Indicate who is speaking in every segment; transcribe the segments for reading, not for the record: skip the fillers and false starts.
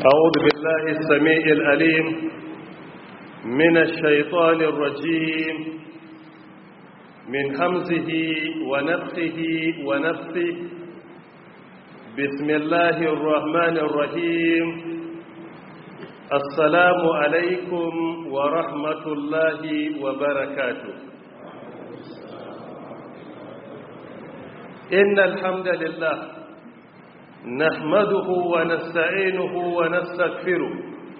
Speaker 1: أعوذ بالله السميع العليم من الشيطان الرجيم من همزه ونفخه ونفثه. بسم الله الرحمن الرحيم. السلام عليكم ورحمة الله وبركاته. إن الحمد لله نحمده ونستعينه ونستغفره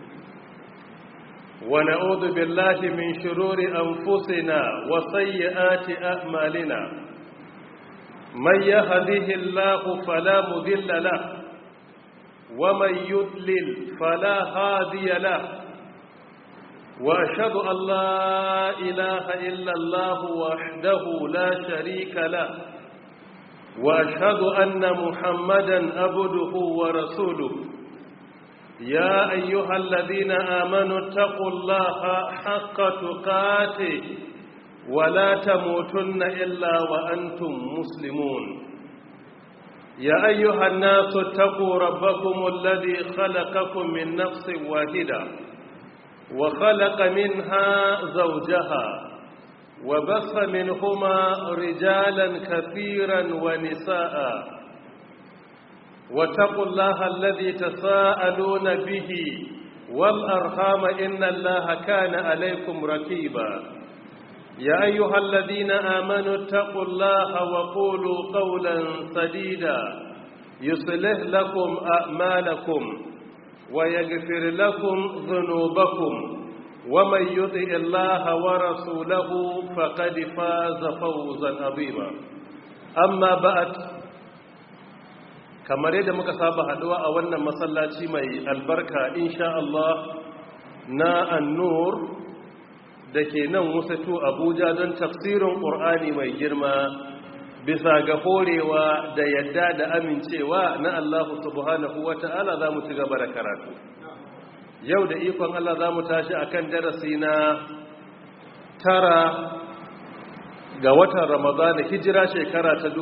Speaker 1: ونعوذ بالله من شرور أنفسنا وسيئات أعمالنا. من يهده الله فلا مضل له ومن يضلل فلا هادي له، وأشهد أن لا إله إلا الله وحده لا شريك له، وأشهد أن محمدًا عبده ورسوله. يا أيها الذين آمنوا اتقوا الله حق تقاته ولا تموتن إلا وأنتم مسلمون. يا أيها الناس اتقوا ربكم الذي خلقكم من نفس واحدة وخلق منها زوجها وبث منهما رجالا كثيرا ونساء، واتقوا الله الذي تساءلون به والأرحام إن الله كان عليكم رقيبا. يا أيها الذين آمنوا اتقوا الله وقولوا قولا سديدا يصلح لكم أعمالكم ويغفر لكم ذنوبكم، ومن يطع الله ورسوله فقد فاز فوزا عظيما. أما بعد، kamar yadda muka saba haduwa a wannan masallaci mai albarka insha Allah na An-Nur dake nan Wusatu Abuja don tafsirin Qur'ani mai girma bisa ga horewa da yadda da amincewa na Allah subhanahu wata'ala za mu ci gaba da karatu. Yau da ikon Allah za mu tashi a kan darasi na 9 ga watan Ramadana, hijira shekara ta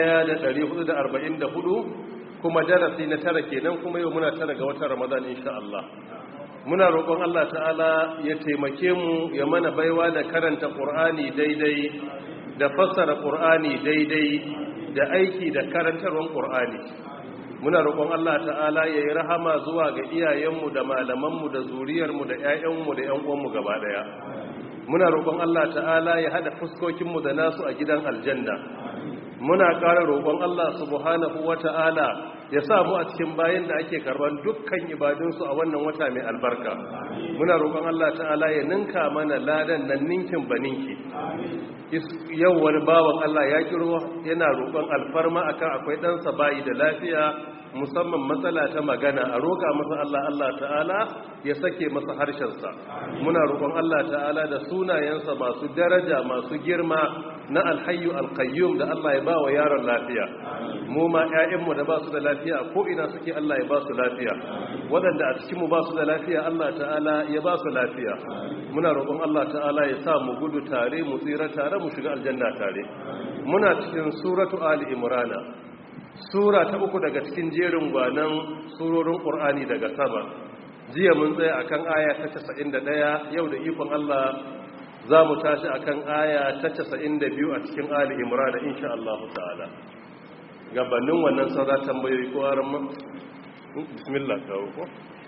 Speaker 1: 1444, kuma darasi na 9 kenan, kuma yau muna 9 ga watan Ramadana insha Allah. Muna roƙon Allah ta'ala ya taimake mu, ya mana baiwa da karanta Qur'ani daidai, da fassara Qur'ani daidai, da aiki da karantarwar Qur'ani. Muna roƙon Allah ta'ala ya yi rahama zuwa ga iyayenmu da malamanmu da zuriyarmu da 'ya'yanmu da 'yan uwanmu gaba ɗaya. Muna roƙon Allah ta'ala ya haɗa fuskokinmu da nasu a gidan aljanna. Muna ƙara roƙon Allah subhanahu wa ta'ala ya sa mu a cikin bayan da ake karɓar dukkan ibadunsu a wannan wata mai albarka. Muna roƙon Allah ta'ala ya ninka mana ladan nan ninkin baninki. Yau wani bawan Allah ya kiro yana roƙon alfarma akan akwai ɗansa bayi da lafiya, musamman matsala ta magana, a roƙa masa Allah ta'ala ya sake masa harshensa. Muna roƙon Allah ta'ala da sunayensa masu daraja masu girma na alhayyu alqayyum da Allah ya ba wa yaron lafiya. Mu ma ƴaƴanmu da ba su da lafiya a ko'ina suke, Allah ya ba su lafiya. Waɗanda a cikinmu ba su da lafiya, Allah ta'ala ya ba su lafiya. Muna roƙon Allah ta'ala ya sa mu gudu tare, mu tsira tare, mu shiga aljanna tare. Muna cikin suratu Ali Imrana, sura ta 3 daga cikin jerin gwanan surorin Qur'ani daga sama. Jiya mun tsaya akan aya ta 91, yau da ikon Allah za mu tashi akan aya ta 92 a cikin Ali Imrana insha Allah ta'ala. Gabanin wannan saura tambayoyi ko aran bismillah kawo ko.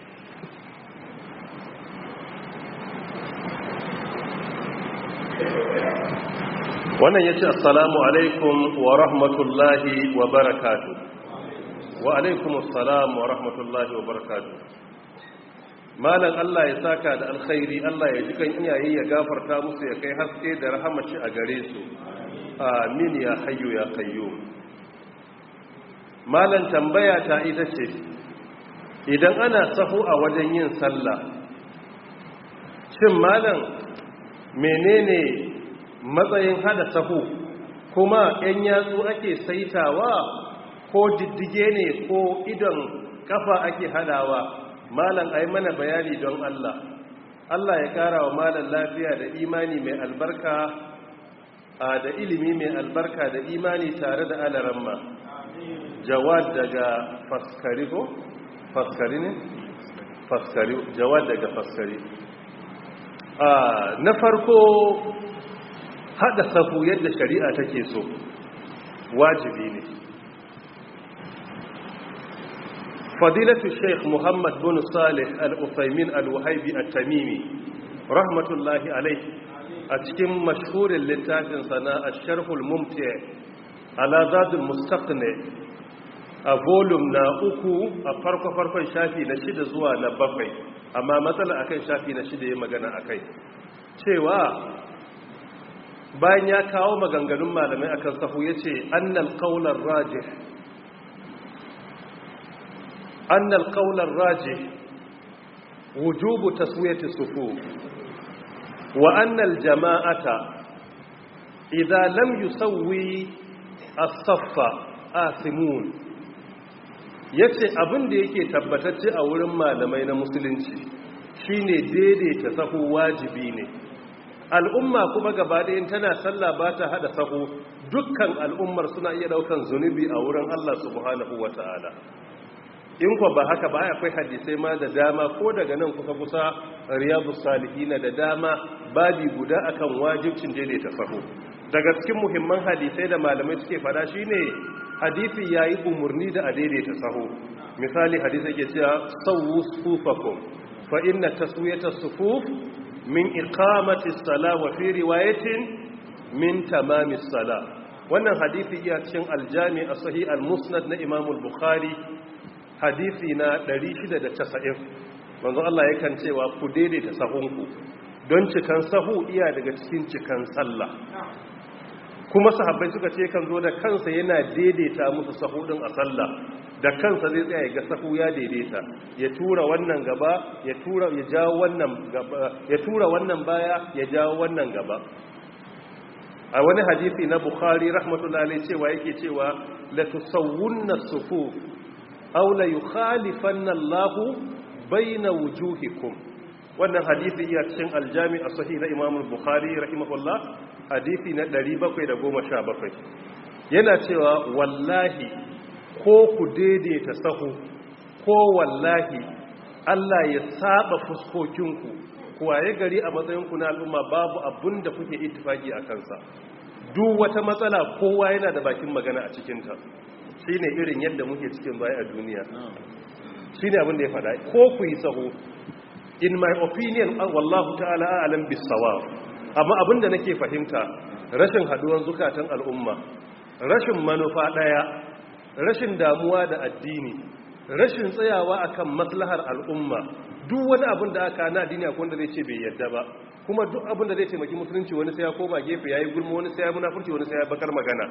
Speaker 1: Wannan ya ce assalamu alaikum wa rahmatullahi wa barakatu. Wa alaikum assalam wa rahmatullahi wa barakatu. Malam Allah ya saka da alkhairi, Allah ya ji kan iyaye ya gafarta musu, ya kai haske da rahamashi a gare su. Amin ya hayyu ya qayyum. Malam tambaya ta ita ce, idan ana sahu a wajen yin sallah, shin malam menene matsayin hada sahu, kuma 'yan yatsu ake saitawa ko diddige ne ko idon kafa ake hadawa? Malam ai mana bayani don Allah. Allah ya kara wa malam lafiya da imani mai albarka, da ilimi mai albarka da imani tare da alaramma. Jawad daga Faskari ko? Faskari ne? faskari, jawad daga faskari. Na farko hada safu yadda shari'a take so wajibi ne. fadilatu sheikh muhammad bin salih al-uthaymin al-wahibi at-tamimi rahmatullahi alayhi a cikin mashhurin littafin sana ash-sharhul mumti' ala zadul mustaqni a volume na 3 a farkon shafi na 6 zuwa na 7, amma matsala akan shafi na 6 ya magana akai cewa bayan ya kawo maganganun malamai akan sahu yace annal qawlar rajih wujubu taswiyati sufuf wa annal jama'ata idza lam yusawwi as-saffa asimun. yace abin da yake tabbatacce a wurin malamai na musulunci shine daidaita sahu wajibi ne. al'umma kuma gaba ɗayan tana sallah ba ta hada sahu, dukkan al'ummar suna iya daukan zunubi a wurin Allah subhanahu wata'ala. in kuwa ba haka ba akwai hadisai ma da dama, ko daga nan kusa riyadus salihina da dama babi guda akan wajibcin daidaita sahu. daga cikin muhimman hadisai da malamai suke fada shine hadisi yayi umurni da a daidaita sahu. misali hadisi yake cewa sawu sufakum fa inna taswiyata sufuf min iqamati as-salah wa fi riwayatin min tamami as-salah. wannan hadisi iya cikin al-jami' as-sahih al-musnad na Imam al-Bukhari, hadisi na 690. manzo Allah yakan cewa ku daidaita sahunku don cikan sahu iya daga cikin cikan sallah. kuma sahabbai suka ce kan zo da kansa yana daidaita musu sahu din a sallah, da kansa zai tsaya ga sahu ya daidaita, ya tura wannan gaba, ya jawo wannan gaba, ya tura wannan baya, ya jawo wannan gaba. a wani hadisi na Bukhari rahmatullahi alayhi cewa yake cewa la tusawwunna sufuf aw la yukhalifanna Allahu bayna wujuhikum. wannan hadisi iya cikin aljami as-sahih na Imam al-Bukhari rahimahullah, hadisi na 717. yana cewa wallahi ko ku daidaita sahu, ko wallahi Allah ya saba fuskokinku, ku waye gari a matsayinku na al'umma babu abun da kuke ittifaki a kansa. duk wata matsala kowa yana da bakin magana a cikinta. shine irin yadda muke cikin baya a duniya. shine abin da ya faɗa, ko ku yi sahu, in my opinion wallahu ta'ala a'lam bis-sawab, amma abinda nake fahimta rashin haduwan zukatan al'umma, rashin manufa daya, rashin damuwa da addini, rashin tsayawa akan maslahar al'umma. duk wani abin da aka na addini akwai wanda zai ce bai yadda ba, kuma duk abin da zai taimaki musulunci wani sai ya koma gefe yayi gulma, wani sai ya munafurci, wani sai ya bakar magana.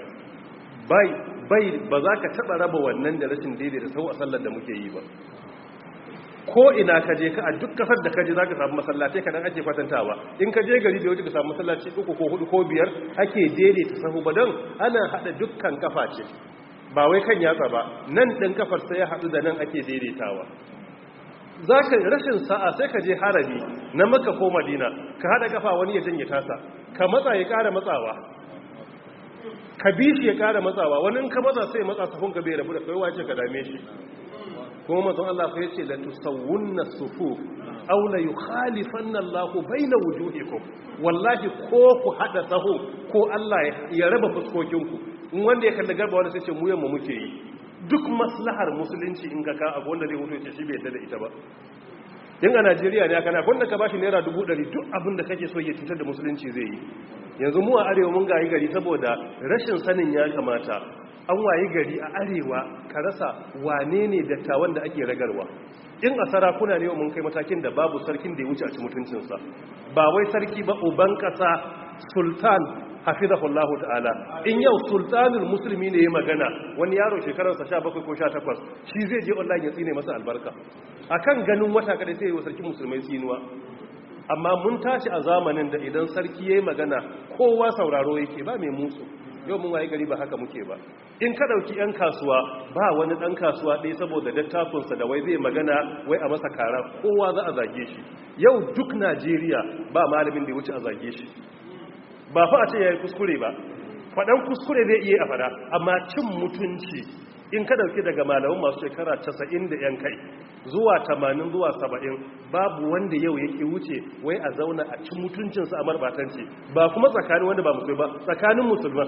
Speaker 1: ba za ka taba raba wannan da rashin daidai da sau a sallar da muke yi ba. ko ina ka je ka a duk kasar da ka je za ka samu masallatai kadan ake kwatantawa. in ka je gari da wuce ka samu masallaci 3 ko 4 ko 5 ake daidaita sahu ba, don ana hada dukkan kafa ce, ba wai kan yatsa ba, nan din kafar sai ya hadu da nan ake daidaitawa. za ka rashin sa'a sai ka je harami na Makka ko Madina, ka hada kafa wani ya janye tasa, ka matsa ya kara matsawa, ka bi shi ya kara matsawa, wani in ka matsa sai matsa sahun ka bai rabu da kai, wace ka dame shi. kuma mazan Allah fa yace la tusawwunna sufuf aw la yukhalifanna Allahu bayna wujuhikum. wallahi ko ku hada sahu ko Allah ya raba fuskokinku. in wanda ya kalli garba wanda sai ce mu yamma muke yi. duk maslahar musulunci in ga ka abu wanda zai mutu ce shi bai yadda da ita ba. in a Najeriya ne aka na wanda ka bashi naira 100 duk abin da kake so ya cutar da musulunci zai yi. yanzu mu a arewa mun gayi gari saboda rashin sanin ya kamata, an wayi gari a arewa ka rasa wane ne dattawan da ake ragarwa. in a sarakuna ne mun kai matakin da babu sarkin da ya wuce a ci mutuncinsa, ba wai sarki ba, uban kasa sultan hafizahullahu ta'ala. in yau sultanul musulmi ne ya magana, wani yaro shekararsa 17 ko 18 shi zai je online ya tsine masa albarka akan ganin wata kada sai wa sarki musulmai tsinuwa. amma mun tashi a zamanin da idan sarki yayi magana kowa sauraro yake, ba mai musu. yau mun waye gari ba haka muke ba. in ka dauki yan kasuwa, ba wani dan kasuwa ɗaya saboda dattakunsa da wai zai magana wai a masa kara kowa za a zage shi. yau duk Najeriya ba malamin da ya wuce a zage shi. ba fa a ce yayi kuskure ba, fadan kuskure zai iya a fada, amma cin mutunci in ka dauki daga malaman masu shekara 90 da yan kai zuwa 80 zuwa 70 babu wanda yau yake wuce wai a zauna a cin mutuncinsa a marbatanci ba kuma tsakanin wanda ba musulmi ba tsakanin musulman.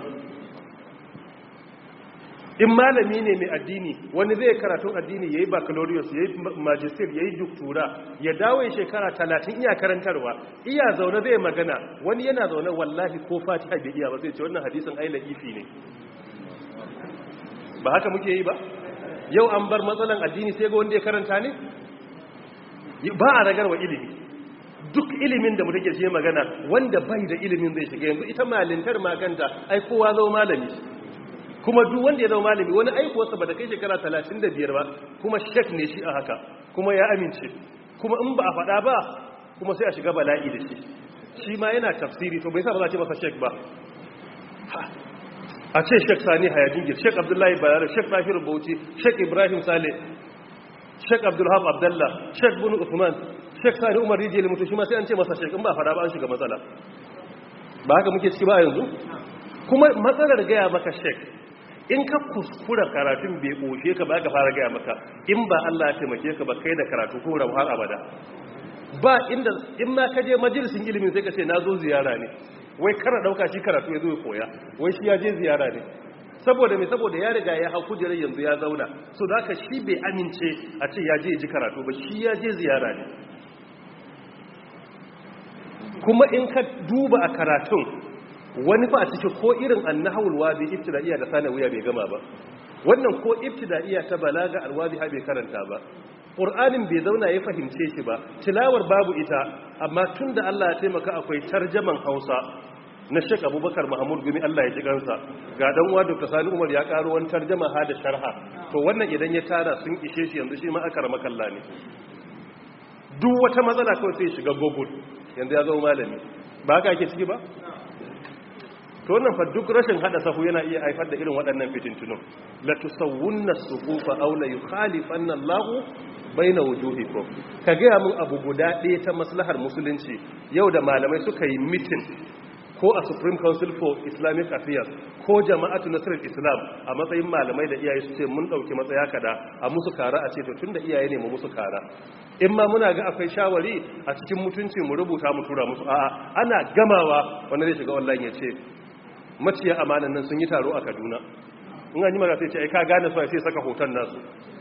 Speaker 1: In malami ne mai addini wani zai karatun addini yayi baccalaureate yayi magister yayi doctora ya dawo shekara 30 iya karantarwa iya zaune zai magana wani yana zaune wallahi ko fatiha bai iya ba sai ce wannan hadisin ai laifi ne. Ba haka muke yi ba yau an bar matsalan addini sai ga wanda ya karanta ne ba a ragarwa ilimi duk ilimin da mutum ke shi magana wanda bai da ilimin zai shiga yanzu ita malintar maganta ai kowa zo malami kuma duk wanda ya zama malami wani aikuwarsa ba da kai shekara 35 ba kuma shek ne shi a haka kuma ya amince kuma in ba a faɗa ba kuma sai a shiga bala'i da shi ma yana tafsiri to bai sa ba za a ce masa shek ba a ce shek sani hayajingir shek abdullahi bayar shek tahir bauchi shek ibrahim sale shek abdulhab abdallah shek bunu usman shek sani umar rijiyar mutu shi ma sai an ce masa shek in ba a faɗa ba an shiga matsala ba haka muke ciki ba yanzu kuma matsalar gaya maka shek in ka kuskura karatun bai ƙoshe ka ba ka fara gaya maka in ba Allah ya taimake ka ba kai da karatu ko rabu har abada ba inda in ma ka je majalisin ilimin sai ka ce na zo ziyara ne wai kana dauka shi karatu ya zo ya koya wai shi ya je ziyara ne saboda me saboda ya riga ya hau kujerar yanzu ya zauna so da haka shi bai amince a ce ya je ya ji karatu ba shi ya je ziyara ne kuma in ka duba a karatun wani fa a cikin ko irin annahawul wadi ibtidaiya da sanawiya bai gama ba wannan ko ibtidaiya ta balaga alwadi ha bai karanta ba qur'anin bai zauna ya fahimce shi ba tilawar babu ita amma tunda Allah ya taimaka akwai tarjaman Hausa na Sheikh Abubakar Mahmud Gumi Allah ya ji kansa ga dan uwa Dr. Sani Umar ya karo wani tarjama ha da sharha to wannan idan ya tara sun ishe shi yanzu shi ma aka rama kalla ne duk wata matsala kawai sai shiga Google yanzu ya zama malami ba haka ake ciki ba to wannan fa duk rashin hada sahu yana iya haifar da irin waɗannan fitintunun la tusawwunna sufufa aw la yukhalifanna Allahu baina wujuhikum ka ga mun abu guda ɗaya ta maslahar musulunci yau da malamai suka yi meeting ko a Supreme Council for Islamic Affairs ko jama'atu nasrul Islam a matsayin malamai da iyaye su ce mun dauki matsaya kada a musu kara a ce to tunda iyaye ne mu musu kara in ma muna ga akwai shawari a cikin mutunci mu rubuta mu tura musu a'a ana gamawa wanda zai shiga online ya ce maciya amanan nan sun yi taro a Kaduna in an yi magana sai ce ai ka gane su sai saka hoton nasu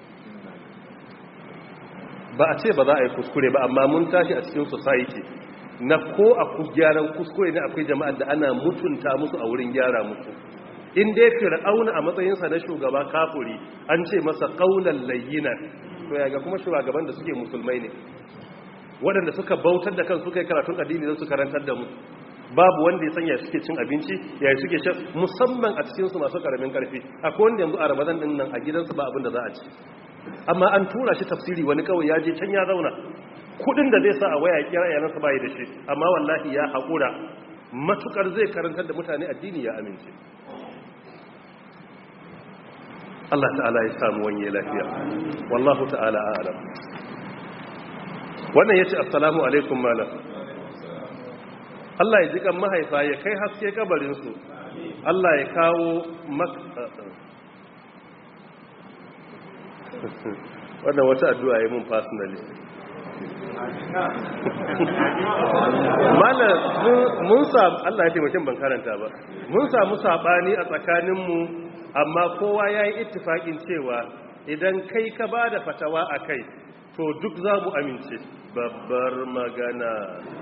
Speaker 1: ba a ce ba za a yi kuskure ba amma mun tashi a cikin society na ko a gyaran kuskure ne akwai jama'ar da ana mutunta musu a wurin gyara musu in dai fir'auna a matsayinsa na shugaba kafuri an ce masa qaulan layyinan to yaga kuma shugaban da suke musulmai ne waɗanda suka bautar da kansu kai karatun addini don su karantar da mu babu wanda ya sanya suke cin abinci yayin suke shan musamman a cikin su masu karamin karfi akwai wanda yanzu a Ramadan din nan a gidansu ba abin da za a ci amma an tura shi tafsiri wani kawai ya je can ya zauna kudin da zai sa a waya kira iyalansa bai da shi amma wallahi ya hakura matukar zai karantar da mutane addini ya amince Allah ta'ala ya samu wani lafiya wallahu ta'ala a'lam wannan yace assalamu alaikum malam Allah ya jikan mahaifa ya kai haske kabarinsu Allah ya kawo wannan wata addu'a ya mun personally malam mun samu Allah ya taimake ban karanta ba mun samu sabani a tsakaninmu amma kowa ya yi ittifaƙin cewa idan kai ka ba da fatawa a kai to duk za mu amince babbar magana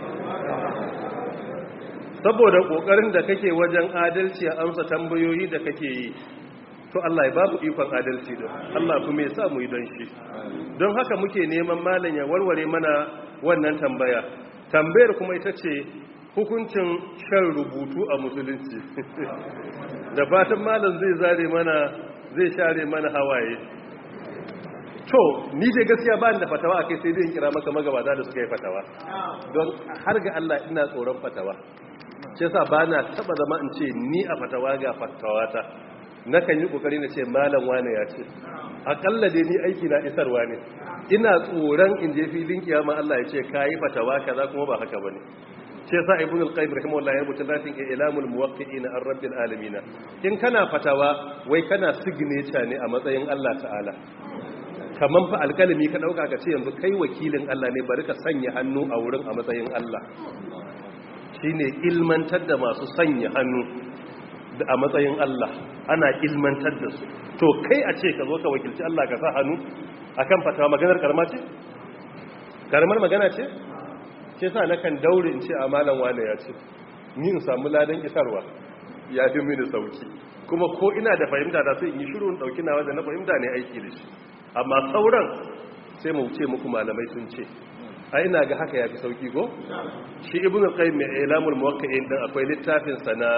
Speaker 1: saboda ƙoƙarin da kake wajen adalci a amsa tambayoyi da kake yi to Allah ya babu ikon adalci da Allah kuma ya sa mu yi don shi don haka muke neman malam ya warware mana wannan tambaya tambayar kuma ita ce hukuncin shan rubutu a musulunci da fatan malam zai share mana hawaye to ni dai gaskiya ba ni da fatawa akai sai dai in kira maka magabata da suka yi fatawa don har ga Allah ina tsoron fatawa shi yasa ba na taba zama in ce ni a fatawa ga fatawata nakan yi kokari na ce malam wane ya ce akalla dai ni aiki na isarwa ne ina tsoron in je filin kiyama Allah ya ce kai fatawa kaza kuma ba haka bane shi yasa ibn al-qayyim rahimahullah ya rubuta lafin ilamul muwaqqi'ina ar-rabbil alamin. In kana fatawa wai kana signature ne a matsayin Allah ta'ala, kaman fa alkalami ka dauka ka ce yanzu kai wakilin Allah ne, bari ka sanya hannu a wurin a matsayin Allah. Shine ilmantar da masu sanya hannu a matsayin Allah, ana ilmantar da su. To kai a ce ka zo ka wakilci Allah ka sa hannu akan fatawa, maganar karama ce? Karamar magana ce? Ke sa na kan daure in ce a malam wane ya ce, ni in samu ladan isarwa ya fi mini sauki, kuma ko ina da fahimta da sai in yi shiru in dauki nawa da na fahimta ne aiki da shi, amma sauran sai mu ce muku malamai sun ce. A ina ga haka ya fi sauki ko? Shi ibn al-qayyim mai ilamul muwaqqi'in din akwai littafin sa na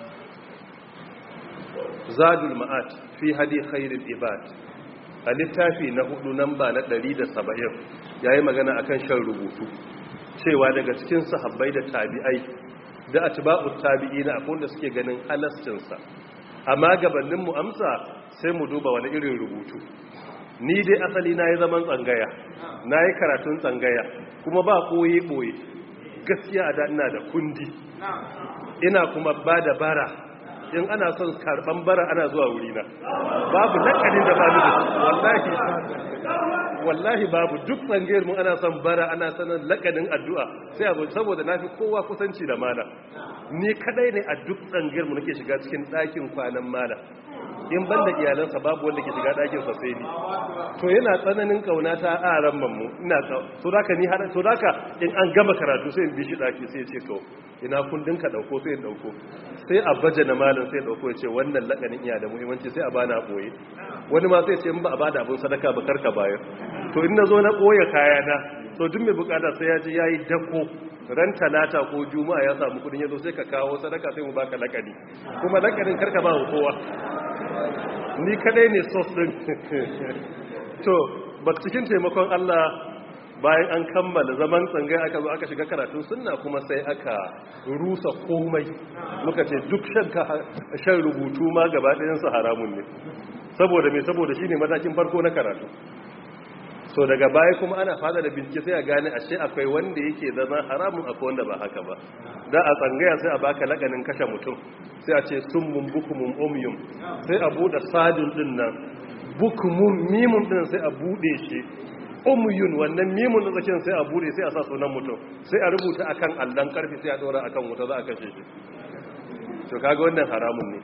Speaker 1: zadul ma'at fi hadi khairul ibad, a littafi na 4 namba na 170 yayi magana akan shan rubutu, cewa daga cikin sahabbai da tabi'ai da atba'ut tabi'ina akwai wanda suke ganin halascin sa. Amma gabanin mu amsa sai mu duba wani irin rubutu. Ni dai asali na yi zaman tsangaya, na yi karatun tsangaya, kuma ba koyi-boye, gaskiya a da ina da kundi, ina kuma ba da bara, in ana son karban bara ana zuwa wurina, babu lakanin da babu da wallahi babu, duk tsangayar mu ana son bara, ana sanar lakanin addu'a, sai abu saboda na fi kowa kusanci da mala, ni kadai ne a duk tsangayar mu nake shiga cikin ɗakin kwanan mala, in ban da iyalansa babu wanda ke shiga ɗakinsa sai ni. To yana tsananin kauna ta aran mammu, ina so da ka ni har so da ka in an gama karatu sai in bi shi ɗaki sai ya ce to ina kundin ka ɗauko sai in ɗauko, sai a baje na malam sai ɗauko ya ce wannan lakanin iya da muhimmanci sai a bana ɓoye, wani ma sai ce in ba a bada abin sadaka ba karka bayar. To in na zo na ɓoye kayana, to duk mai bukata sai ya ji ya yi dako ran talata ko juma'a ya samu kudin yazo sai ka kawo sadaka sai mu baka lakani, kuma lakanin karka ba kowa, ni kadai ne sos din. To ba cikin taimakon Allah bayan an kammala zaman tsangai aka zo aka shiga karatun sunna, kuma sai aka rusa komai, muka ce duk shan rubutu ma gaba ɗayan su haramun ne. Saboda me? Saboda shine matakin farko na karatu. So daga baya kuma ana fada da bincike sai a gane ashe akwai wanda yake zama haramun, akwai wanda ba haka ba. Da a tsangaya sai a baka lakanin kashe mutum, sai a ce summun bukumun umyum, sai a bude sadin din nan, bukumun mimun din sai a bude shi, umyun wannan mimun da tsakin sai a bude sai a sa sunan mutum, sai a rubuta akan allan karfi sai a dora akan wuta za a kashe shi. To kaga wannan haramun ne.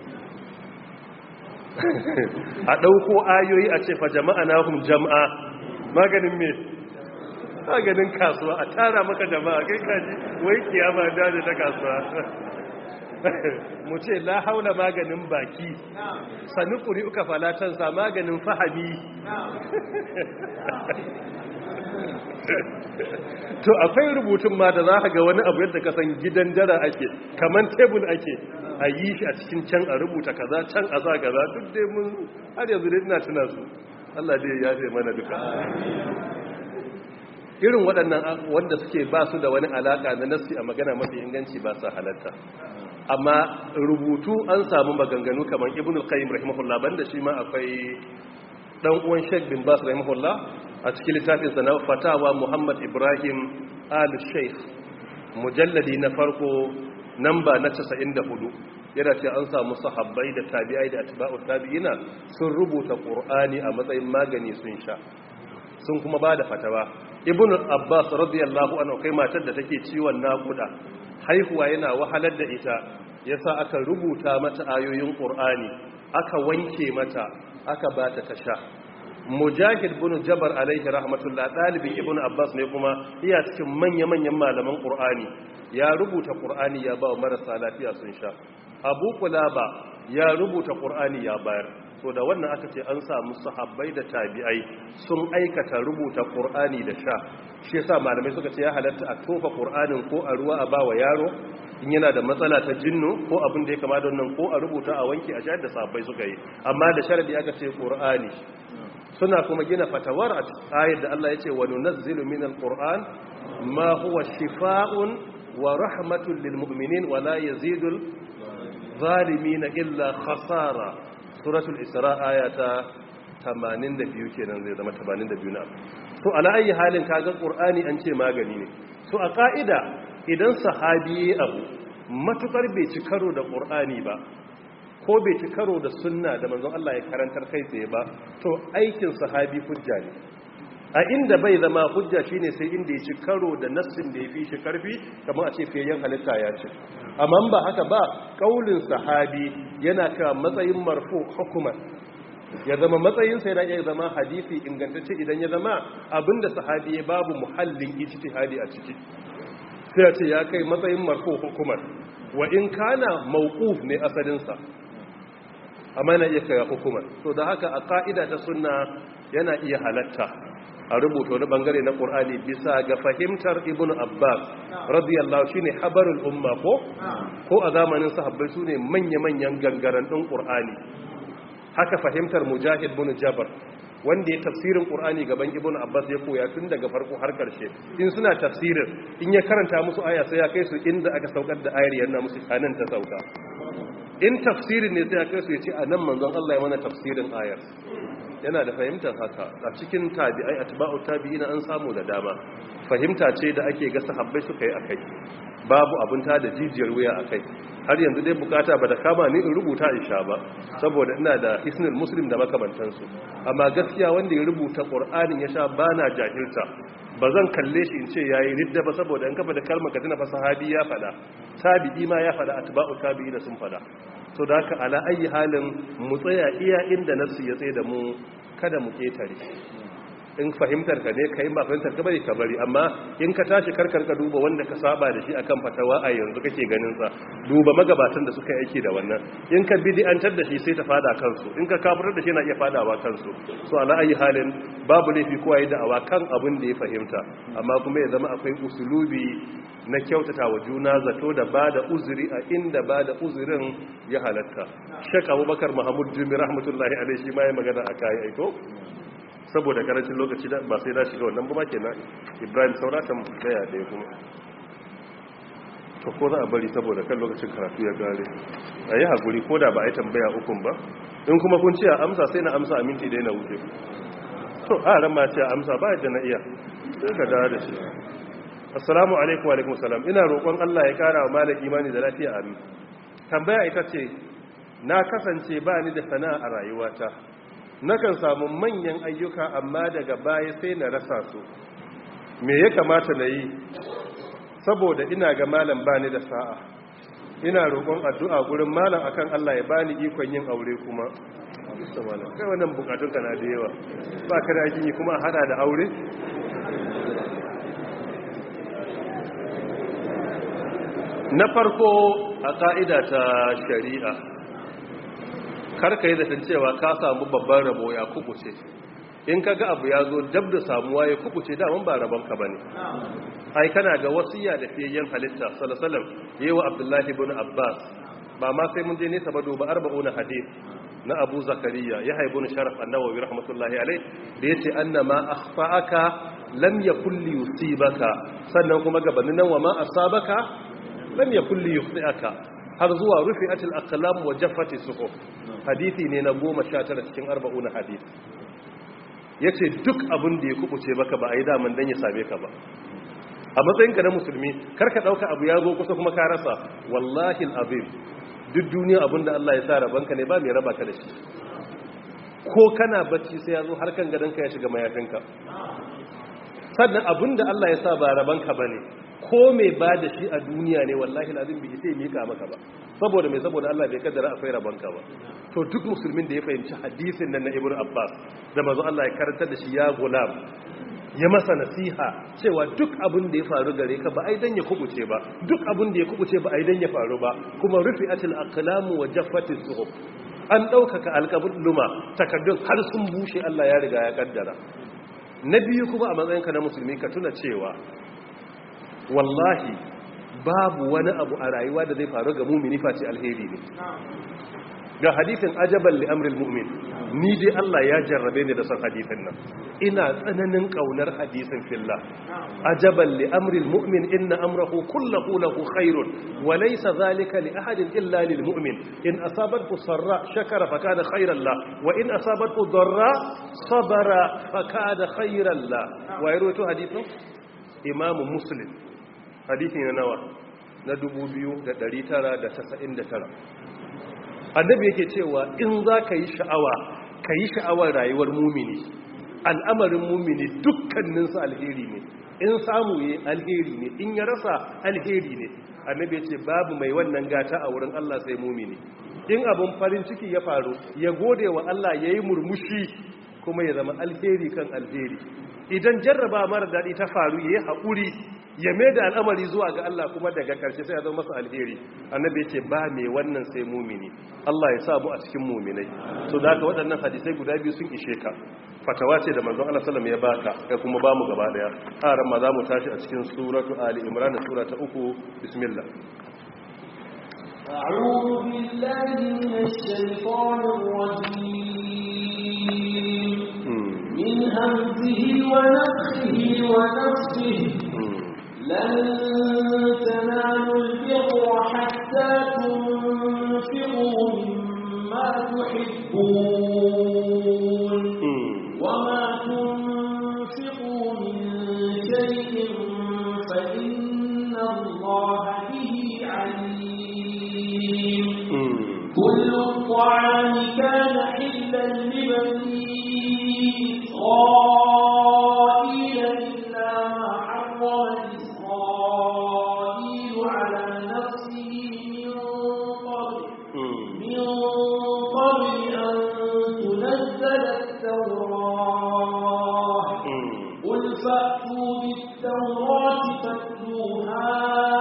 Speaker 1: A ɗauko ayoyi a ce fa jama'a na hum jama'a, maganin me? Maganin kasuwa, a tara maka jama'a kai kaji wai kiyama daji ta kasuwa. Mu ce la haula maganin baki, sani ƙuri uka falatansa maganin fahami. To akwai rubutun ma da za ka ga wani abu yadda ka san gidan dara ake, kaman tebul ake, a yi shi a cikin can a rubuta kaza can a za kaza, duk dai mun har yanzu dai ina tuna su. Allah dai ya yafe mana duka. Irin waɗannan wanda suke ba su da wani alaka na nasi a magana mafi inganci ba sa halatta. Amma rubutu an samu maganganu kamar Ibn al-Qayyim rahimahullah, banda shi ma akwai dan uwan Sheikh bin Bas rahimahullah a cikin littafin sa na Fatawa Muhammad Ibrahim al-Sheikh, mujalladi na farko namba na 94, yana ce an samu sahabbai da tabi'ai da atba'ut tabi'ina sun rubuta Qur'ani a matsayin magani sun sha, sun kuma bada fatawa. Ibn Abbas radiyallahu anhu, kai matar da take ciwon nakuda, haihuwa yana wahalar da ita, yasa aka rubuta mata ayoyin Qur'ani, aka wanke mata, aka bata ta sha. Mujahid bin Jabar alaihi rahmatullah, dalibin Ibn Abbas ne, kuma iya cikin manya-manyan malaman Qur'ani, ya rubuta Qur'ani ya ba marasa lafiya sun sha. Abu Qulaba ya rubuta Qur'ani ya bayar. So da wannan aka ce an samu sahabbai da tabi'ai sun aikata rubuta Qur'ani da sha. Shi yasa malamai suka ce ya halatta a tofa Qur'anin ko a ruwa a bawa yaro in yana da matsala ta jinnu ko abin da ya kama da wannan, ko a rubuta a wanke a shayar da sahabbai suka yi. Amma da sharadi aka ce Qur'ani. Suna kuma gina fatawar a ayar da Allah ya ce wa nunazzilu minal Qur'an ma huwa shifaa'un wa rahmatun lil mu'minin wa la yazidul zalimin illa khasara. Suratul Isra ayata 82 kenan, zai zama 82 na. So ala ayi halin kaga Qur'ani an ce magani ne. So a ka'ida idan sahabi abu matukar bai ci karo da qur'ani ba ko bai ci karo da sunna da manzon Allah ya karantar kai tsaye ba to aikin sahabi hujja ne. A inda bai zama hujja shine sai inda ya ci karo da nassin da ya fi shi karfi kamar a ce fiyayyen halitta ya ce, amma ba haka ba kaulin sahabi yana ka matsayin marfu hukuman, ya zama matsayinsa yana iya zama hadisi ingantacce idan ya zama abinda sahabi ya babu muhallin ijtihadi a ciki, sai ya ce ya kai matsayin marfu hukuman, wa in kana mawquf ne asalinsa amma yana iya kai hukuman. To da haka a ka'ida ta sunna yana iya halatta a rubuta wani bangare na Qur'ani bisa ga fahimtar Ibn Abbas radiyallahu shine habarul umma ko a zamanin sahabbai sune manya-manyan gangaran din Qur'ani. Haka fahimtar Mujahid bin Jabr wanda ya tafsirin Qur'ani gaban Ibn Abbas ya koya tun daga farko har karshe. In suna tafsirin in ya karanta musu aya sai ya kai su inda aka saukar da ayar yana musu kanan ta sauka. In tafsirin ne sai ya kai su ya ce anan manzon Allah ya mana tafsirin ayar. Yana da fahimtar haka a cikin tabi'ai atba'u tabi'ina an samu da dama, fahimta ce da ake ga sahabbai suka yi akai, babu abun ta da jijiyar wuya akai. Har yanzu dai bukata ba da kama ni in rubuta in sha ba saboda ina da hisnul muslim da makamantansu, amma gaskiya wanda ya rubuta qur'anin ya sha bana jahilta, ba zan kalle shi in ce yayi ridda ba saboda in kafa da kalmar kadina fa sahabi ya fada, tabi'i ma ya fada, atba'u tabi'ina sun fada. So da haka ala ayi halin mu tsaya iya inda nasu ya tsaye da mu, kada mu ketare. In fahimtar ka ne kai, ba fahimtar ka bari ka bari, amma in ka tashi karkar ka duba wanda ka saba da shi akan fatawa a yanzu kake ganin sa, duba magabatan da suka aiki da wannan. In ka bid'antar da shi sai ta fada kansu, in ka kafirar da shi na iya fadawa kansu. So ala ayi halin babu laifi kowa yi da'awa kan abin da ya fahimta, amma kuma ya zama akwai usulubi na kyautata wa juna zato da ba da uzuri a inda ba da uzurin ya halatta. Sheikh Abubakar Mahmud Jumi rahmatullahi alaihi shi ma ya magana a kai aiko, saboda karancin lokaci da ba sai da shiga wannan ba kenan. Ibrahim sauratan daya da kuma to ko za a bari saboda kan lokacin karatu ya gare, a yi haƙuri ko da ba a yi tambaya ukun ba, in kuma kun ce a amsa sai na amsa a minti dai na wuce. To a ran ma ce a amsa ba yadda na iya sai ka dawo da shi. Assalamu alaikum wa alaikum salam, ina roƙon Allah ya ƙara wa malam imani da lafiya, amin. Tambaya ita ce, na kasance ba ni da sana'a a rayuwata, nakan samu manyan ayyuka amma daga baya sai na rasa su, me ya kamata na yi? Saboda ina ga malam ba ni da sa'a, ina roƙon addu'a gurin malam akan Allah ya bani ikon yin aure kuma. Kai wannan bukatunka na da yawa, ba ka da aikin yi kuma a hada da aure? Na farko a ƙa'ida ta shari'a, karka yi zaton cewa ka samu babban rabo ya kubuce. In ka ga abu ya zo dab da samuwa ya kubuce daman ba rabonka ba ne. Ai kana ga wasiya da fiyayyen halitta salasalam yi wa Abdullahi bin Abbas, ba ma sai mun je nesa ba, duba 40 hadith na Abu Zakariya ya haibu ni Sharaf An-Nawawi rahmatullahi alaihi da yace annama akhfa'aka lam yakul yusibaka, sannan kuma gabanin nan wa ma asabaka lam yakul yukhti'aka, har zuwa rufi'atil aqlam wa jaffati suhuf. Hadisi ne na 19 cikin 40 hadisi. Yace duk abin da ya kubuce baka ba ai daman dan ya same ka ba. A matsayin ka na musulmi karka dauka abu ya zo kusa kuma ka rasa, wallahi alazim duk duniya abinda Allah ya sa rabanka ne ba mai raba ka da shi. Ko kana bacci sai ya zo har kan gadonka ya shiga mayafinka. Sannan abinda Allah ya sa ba rabanka bane, ko mai ba da shi a duniya ne wallahi lazim bai sai mika maka ba, saboda mai, saboda Allah bai kaddara akwai rabanka ba. To duk musulmin da ya fahimci hadisin nan na Ibn Abbas da manzo Allah ya karantar da shi, ya gulam, ya masa nasiha cewa duk abin da ya faru gare ka ba ai dan ya kubuce ba, duk abin da ya kubuce ba ai dan ya faru ba, kuma rufi'atil aqlamu wa jaffatis suhuf, an daukaka alqabluma takaddun har sun bushe, Allah ya riga ya kaddara. Na biyu kuma a matsayinka na musulmi ka tuna cewa wallahi babu wani abu a rayuwa da zai faru ga mumini face alheri ne. Ga hadisin ajaban li amril mu'min, ni dai Allah ya jarrabe ni da san hadisin nan, ina tsananin kaunar hadisin fillah. Ajaban li amril mu'min inna amrahu kullahu lahu khairun wa laysa dhalika li ahadin illa lil mu'min, in asabathu sarra shakara fakana khairan la wa in asabathu darra sabara fakana khairan la. Wa yarwato hadisin Imam Muslim hadisi na nawa na 2999. annabi yake cewa in za ka yi sha'awa ka yi sha'awar rayuwar mumini. al'amarin mumini dukkaninsu alheri ne, in samu yi alheri ne, in ya rasa alheri ne. annabi ya ce babu mai wannan gata a wurin Allah sai mumini. in abin farin ciki ya faru ya gode wa Allah ya yi murmushi kuma ya zama alheri kan alheri. idan jarraba mara daɗi ta faru ya yi haƙuri ya mai da al'amari zuwa ga Allah kuma daga ƙarshe sai ya zama masa alheri. annabi ya ce ba mai wannan sai mumini. Allah ya samu a cikin muminai. so da haka waɗannan hadisai guda biyu sun ishe ka. fatawa ce da manzon Allah sallallahu alaihi wasallam ya baka kai kuma ba mu gaba daya. haran ma za mu tashi a cikin suratu ali imran sura ta 3. bismillah.
Speaker 2: أعوذ بالله من الشيطان الرجيم من همزه ونفخه ونفسه لن تنالوا البر حتى تنفقوا مما تحبون وما تنفقوا من شيء فإن الله به عليم كل الطعام كان حلا لبني إسرائيل إلا ما حرم إسرائيل على نفسه من قبل أن تنزل التوراة قل فأتوا بالتوراة فاتلوها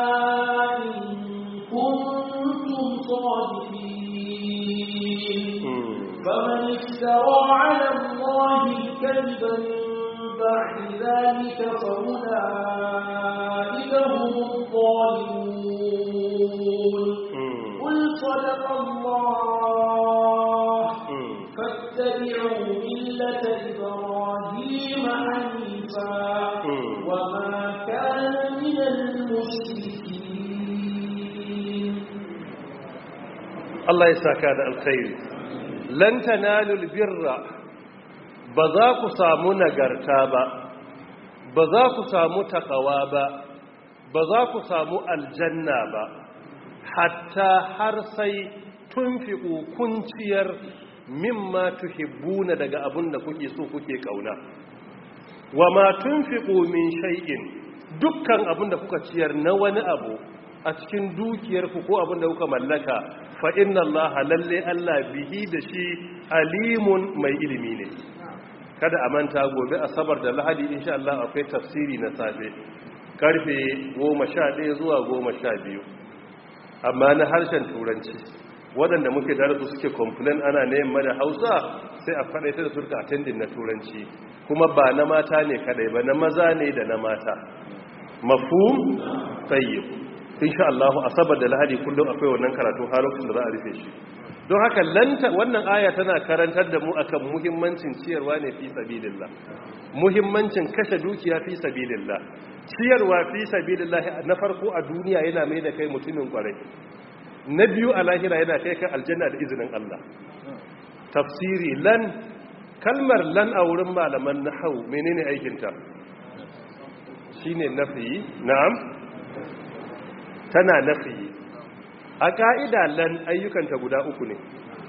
Speaker 2: فمن افترى على الله الكذب من بعد ذلك فأولئك هم الظالمون قل صدق الله فاتبعوا ملة إبراهيم حنيفا وما كان من المشركين.
Speaker 1: الله يسعدك هذا الخير. lan tanalul birra ba za ku samu nagarta ba, ba za ku samu takawa ba, ba za ku samu aljanna ba hatta har sai tunfiqu kunciyar mimma tuhibbuna daga abin da kuke so kuke kauna. wa ma tunfiqu min shay'in dukkan abin da kuka ciyar na wani abu a cikin dukiyarku ko abin da kuka mallaka fa inna Allah lalle Allah bihi da shi alimun mai ilimi ne. kada a manta gobe asabar da lahadi insha Allah akwai tafsiri na safe karfe 11 zuwa 12 amma na harshen turanci. waɗanda muke tare su suke complain ana neman da Hausa sai a faɗaita da su rika attending na turanci kuma ba na mata ne kadai ba na maza ne da na mata. mafhum tayyib. insha Allah asabar da lahadi kullum akwai wannan karatu har lokacin da za a rufe shi. don haka wannan aya tana karantar da mu akan muhimmancin ciyarwa ne fi sabilillah, muhimmancin kashe dukiya fi sabilillah. ciyarwa fi sabilillah na farko a duniya yana mai da kai mutumin kwarai, na biyu a lahira yana kai ka aljanna da izinin Allah. tafsiri lan, kalmar lan a wurin malaman nahwu menene aikinta? shine nafi. na'am, tana nafi. a ka'ida lan ayyukanta guda uku ne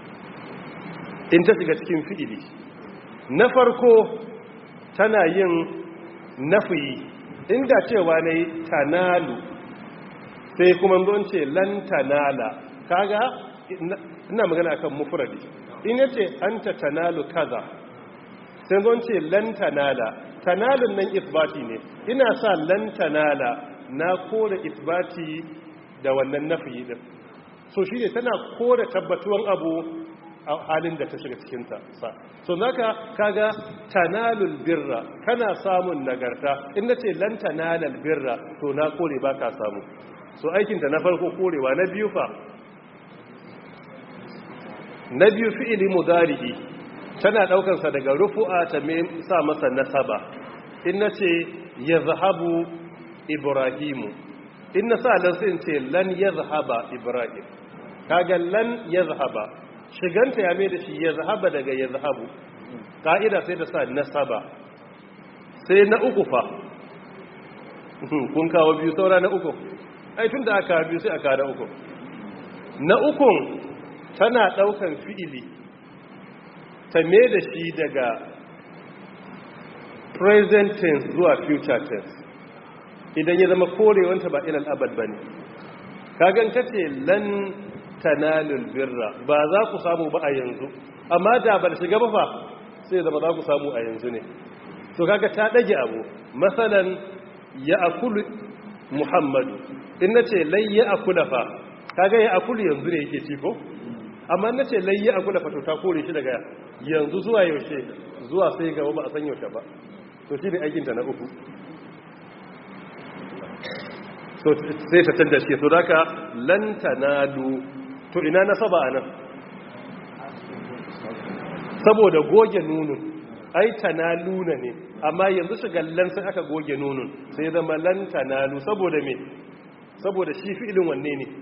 Speaker 1: in ta shiga cikin fi'ili. na farko tana yin nafi inda cewa ne tanalu sai kuma don ce lan tanala, kaga ina magana akan mufradi. in yace anta tanalu kaza sai don ce lan tanala, tanalun nan isbati ne, ina sa lan tanala na kore isbati da wannan nafi din. so shi ne tana kore tabbatuwan abu a halin da ta shiga cikinta. so naka kaga tanalul birra kana samun nagarta, in nace lan tanalal birra to na kore baka samu. so aikinta na farko korewa. na biyu fa, na biyu fi'ili mudari'i tana daukansa daga rufu'a ta sa masa nasaba. in nace yazhabu ibrahimu, in na sa lan sai in ce lan yazhaba ibrahim, kaga lan yazhaba shiganta ya mai da shi yazhaba daga yazhabu, ka'ida sai da sa nasaba. sai na uku fa kun kawo biyu saura na uku ai tun da aka biyu sai aka da uku na ukun tana daukan fi'ili ta me da shi daga present tense zuwa future tense idan ya zama korewanta ba ilal abad bane kagan kace lan tanalul birra ba za ku samu ba a yanzu amma da ba shiga ba fa sai zama za ku samu a yanzu ne to kaga ta dage abu masalan ya akulu muhammadu in nace lai ya akula fa kaga ya akulu yanzu ne yake ci ko amma nace lai ya akula fa to ta kore shi daga yanzu zuwa yaushe zuwa sai gaba ba a san yaushe ba to shi ne aikin ta na uku so sai ta canza shi so daga lan tanalu to ina nasaba anan saboda goge nunun ai tanaluna ne amma yanzu shigallan sai aka goge nunun sai zama lan tanalu saboda me saboda shi fi'ilin wanne ne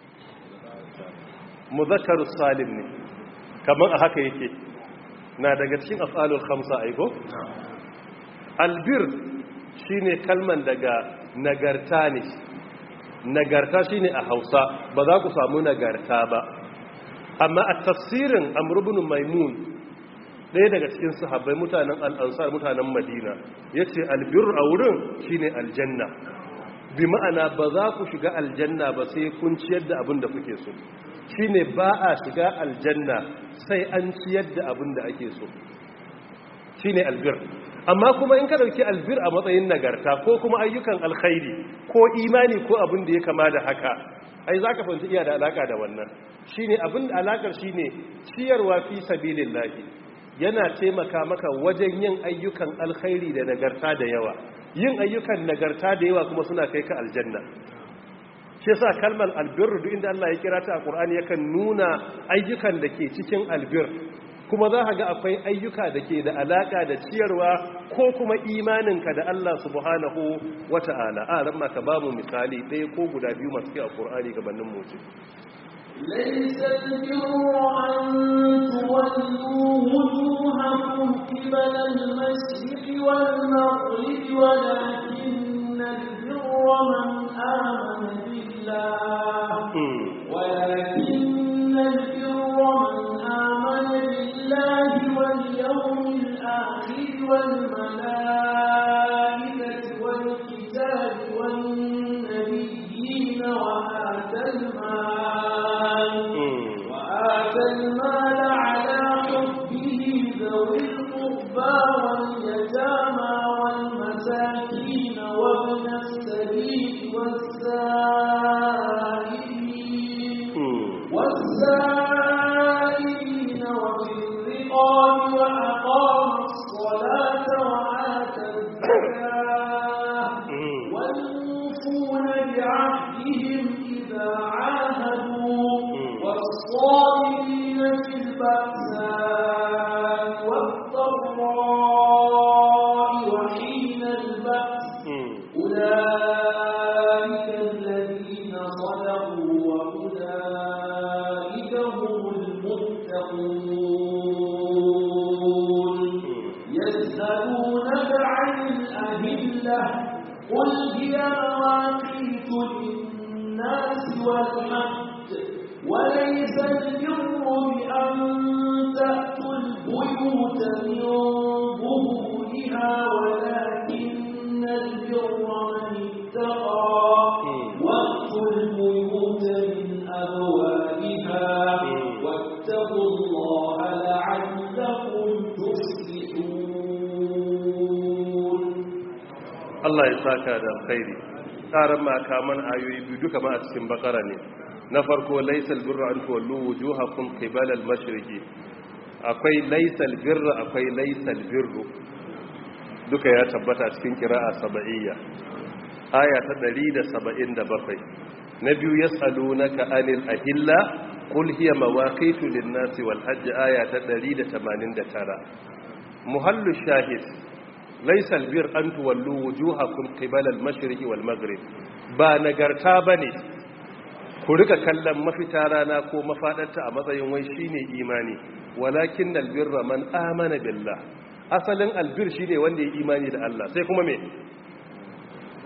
Speaker 1: muzakkar salim ne kaman a haka yake na daga cikin af'alul khamsa aiko albir shine kalman daga nagarta ne nagarta shine a Hausa ba za ku samu nagarta ba amma a tafsirin Amr ibn Maimun ɗaya daga cikin sahabbai mutanen al-Ansar mutanen Madina yace albir a wurin shine aljanna bi ma'ana ba za ku shiga aljanna ba sai kun ciyar da abin da kuke so shine ba a shiga aljanna sai an ciyar da abin da ake so shine albir amma kuma in ka dauki albir a matsayin nagarta ko kuma ayyukan alkhairi ko imani ko abin da ya kama da haka ai zaka fahimci iya da alaka da wannan shine abin da alakar shine ciyarwa fi sabilillah yana taimaka maka wajen yin ayyukan alkhairi da nagarta da yawa yin ayyukan nagarta da yawa kuma suna kai ka aljanna shi yasa kalmar albir duk inda Allah ya kira ta a Qur'ani yakan nuna ayyukan da ke cikin albir kuma za ka ga akwai ayyuka da ke da alaka da ciyarwa ko kuma imaninka da Allah subhanahu wata'ala a ran maka babu misali ɗaya ko guda biyu masu ke a Qur'ani gabanin mu
Speaker 2: ليس البر أن تولوا وجوهكم قبل المشرق والمغرب ولكن البر من آمن بالله واليوم الآخر والملائكة والكتاب والنبيين وآتى المال على حبه ذوي القربى واليتامى والمساكين وابن السبيل والسائلين وفي الرقاب وأقام الصلاة وآتى الزكاة والموفون بعهدهم إذا عاهدوا والصابرين في البأساء والضراء وحين البأس أولئك الذين صدقوا وأولئك هم المتقون يسألونك عن الأهلة قل هي مواقيت للناس والحج وليس البر بأن تأتوا البيوت من ظهورها ولكن البر من اتقى وأتوا البيوت من أبوابها واتقوا الله لعلكم تفلحون.
Speaker 1: Allah ya saka da alkhairi tsarin makaman ayoyi biyu duka ma a cikin bakara ne na farko laisal birra an tuwallu wujuhakum qibala al-mashriqi akwai laisal birra akwai laisal birru duka ya tabbata cikin qira'a sab'iyya aya ta 177 na biyu yasalunaka anil ahilla qul hiya mawaqitu lin-nasi wal hajj aya ta 189 muhallu shahid laisal bir an tuwallu wujuhakum qibala al-mashriqi wal maghrib ba nagarta bane ku rika kallon mafita rana ko mafadarta a matsayin wai shine imani walakin albirra man amana billah asalin albir shine wanda ya imani da Allah sai kuma me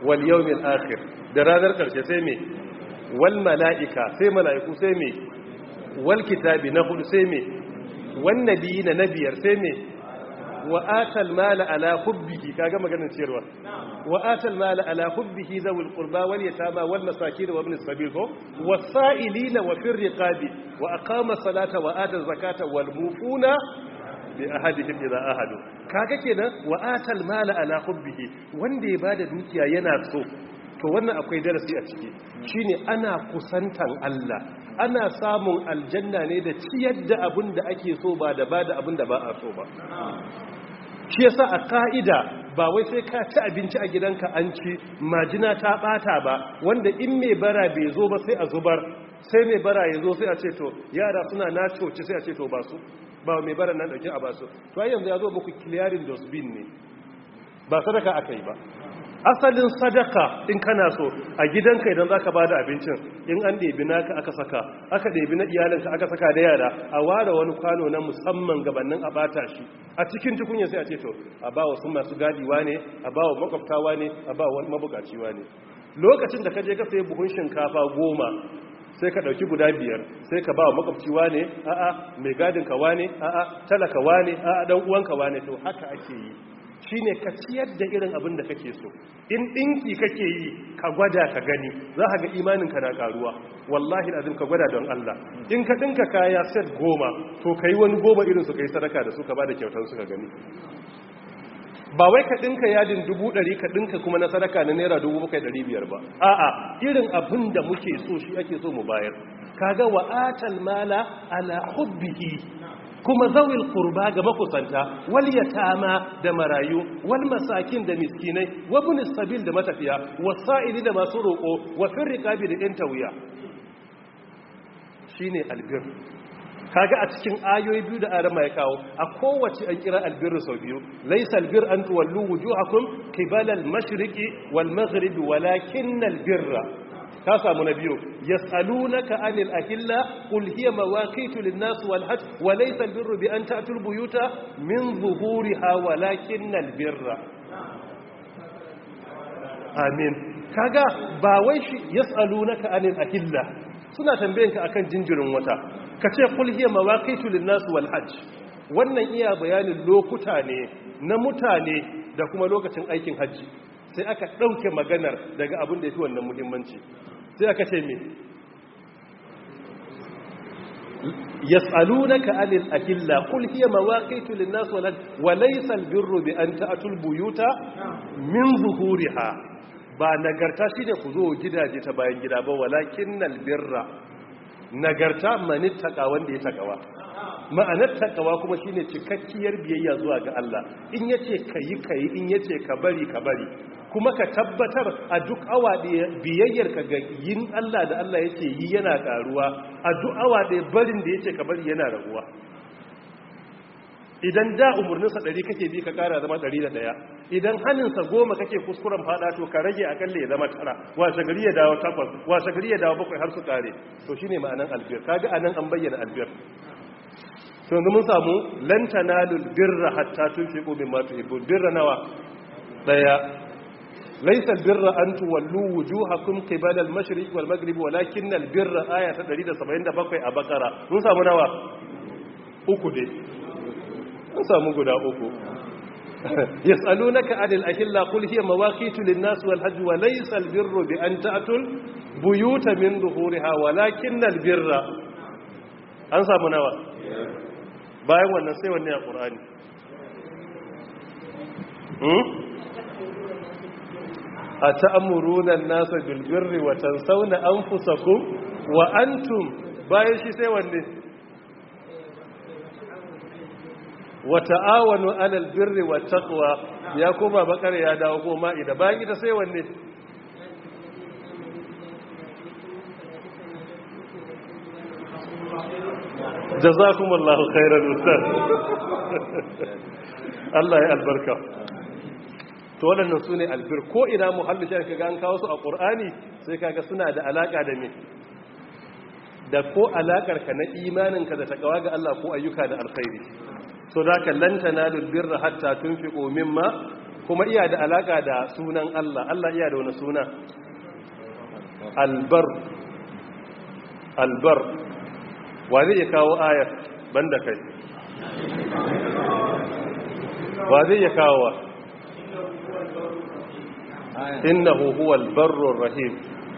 Speaker 1: wal yawmil akhir da ranar karshe sai me wal mala'ika sai mala'iku sai me wal kitabi na hudu sai me wan nabiyina na biyar sai me wa atal mala ala hubbihi kaga maganar ciyarwa wa atal mala ala hubbihi zawil qurba wal yatama wal masakin wa ibn as-sabil ko was-sa'ilina wa fir riqabi wa aqama salata wa ata zakata wal mufuna bi ahadihim idha ahadu kaga kenan wa atal mala ala hubbihi wanda ya bada dukiya yana so to wannan akwai darasi a ciki shine ana kusantan Allah ana samun aljanna ne da ciyar da abin da ake so ba da bada abin da ba a so ba shi yasa a ka'ida ba wai sai ka ci abinci a gidanka an ci majina ta bata ba wanda in mai bara bai zo ba sai a zubar sai mai bara ya zo sai a ce to yara suna na coci sai a ce to ba su ba mai bara nan dauke a ba su to ai yanzu ya zo muku clearing dustbin ne ba sadaka aka yi ba asalin sadaka in kana so a gidanka idan zaka bada abincin in an ɗebi naka aka saka aka ɗebi na iyalinka aka saka da yara a ware wani kwano na musamman gabanin a bata shi a cikin tukunya sai a ce to a ba wa sun masu gadiwa ne a ba wa makwabtawa ne a ba wa mabukaciwa ne lokacin da ka je ka sayi buhun shinkafa 10 sai ka dauki guda 5 sai ka ba wa makwabciwa ne a'a mai gadin ka wane a'a talaka wane a'a dan uwan ka wane to haka ake yi shine ka ciyar da irin abin da kake so in dinki kake yi ka gwada ka gani za ka ga imaninka na karuwa wallahi azim ka gwada don Allah in ka dinka kaya set 10 to kai wani 10 irin su kai sadaka da su ka bada kyautar su ka gani ba wai ka dinka yadin 100 ka dinka kuma na sadaka na naira 7500 ba a'a irin abin da muke so shi ake so mu bayar kaga wa atal mala ala hubbihi kuma zawil qurba ga makusanta wal yatama da marayu wal masakin da miskinai wa ibn sabil da matafiya wasa'ili da masu roko wa fir riqabi da yan tawiya shine albir kaga a cikin ayoyi biyu da arama ya kawo a kowace an kira albir sau biyu laysa albir an tuwallu wujuhakum qibala al-mashriqi wal maghribi walakinnal birra ka samu na biyu yas'alunaka anil ahilla qul hiya mawaqitu lin-nas wal hajj wa laysa al-birru bi an ta'tul buyuta min zuhuriha walakinnal birra amin kaga ba wai shi yas'alunaka anil ahilla suna tambayanka akan jinjirin wata kace qul hiya mawaqitu lin-nas wal hajj wannan iya bayanin lokuta ne na mutane da kuma lokacin aikin hajji sai aka ɗauke maganar daga abin da ya fi wannan muhimmanci sai aka ce me yas'alunaka anil ahilla qul hiya mawaqitu lin-nas wa laysa al-birru bi an ta'tul buyuta min zuhuriha ba nagarta shine ku zo gidaje ta bayan gida ba walakinnal birra nagarta manittaka wanda ya takawa ma'anar takawa kuma shine cikakkiyar biyayya zuwa ga Allah in yace kayi in yace ka bari kuma ka tabbatar a duk awa da biyayyar ka ga yin Allah da Allah yake yi yana karuwa a duk awa da barin da yace ka bari yana raguwa idan da umurninsa 100 kake bi ka kara zama 101 idan haninsa 10 kake kuskuren fada to ka rage akalla ya zama 9 washe gari ya dawo 8 washe gari ya dawo 7 har su kare to shine ma'anan albir kaga anan an bayyana albir to yanzu mun samu lan tanalul birra hatta tunfiqu mimma tuhibbun birra nawa daya laysa albirra an tuwallu wujuhakum qibala al-mashriq wal maghrib walakin albirra aya ta 177 a bakara mun samu nawa uku dai mun samu guda uku yas'alunaka anil ahilla qul hiya mawaqitu lin-nas wal hajj wa laysa albirru bi an ta'tul buyuta min dhuhuriha walakin albirra an samu nawa bayan wannan sai wanne a ƙur'ani a ta'amuruna nasa bilbirri wa tansawna anfusakum wa antum bayan shi sai wanne wa ta'awanu 'alal birri wat taqwa ya koma bakare ya dawo koma ida bayan ita sai wanne jazakumullahu khairan ustaz Allah ya albarka to waɗannan sune albir ko ina muhalli shi kaga an kawo su a Qur'ani sai kaga suna da alaka da me da ko alakar ka na imanin ka da takawa ga Allah ko ayyuka da alkhairi so zaka lan tanalul birra hatta tunfiqu mimma kuma iya da alaka da sunan Allah. Allah iya da wani suna? Albar. Albar. Wa zai iya kawo ayar banda kai? Wa zai iya kawo wa? Innahu huwal barrur rahim.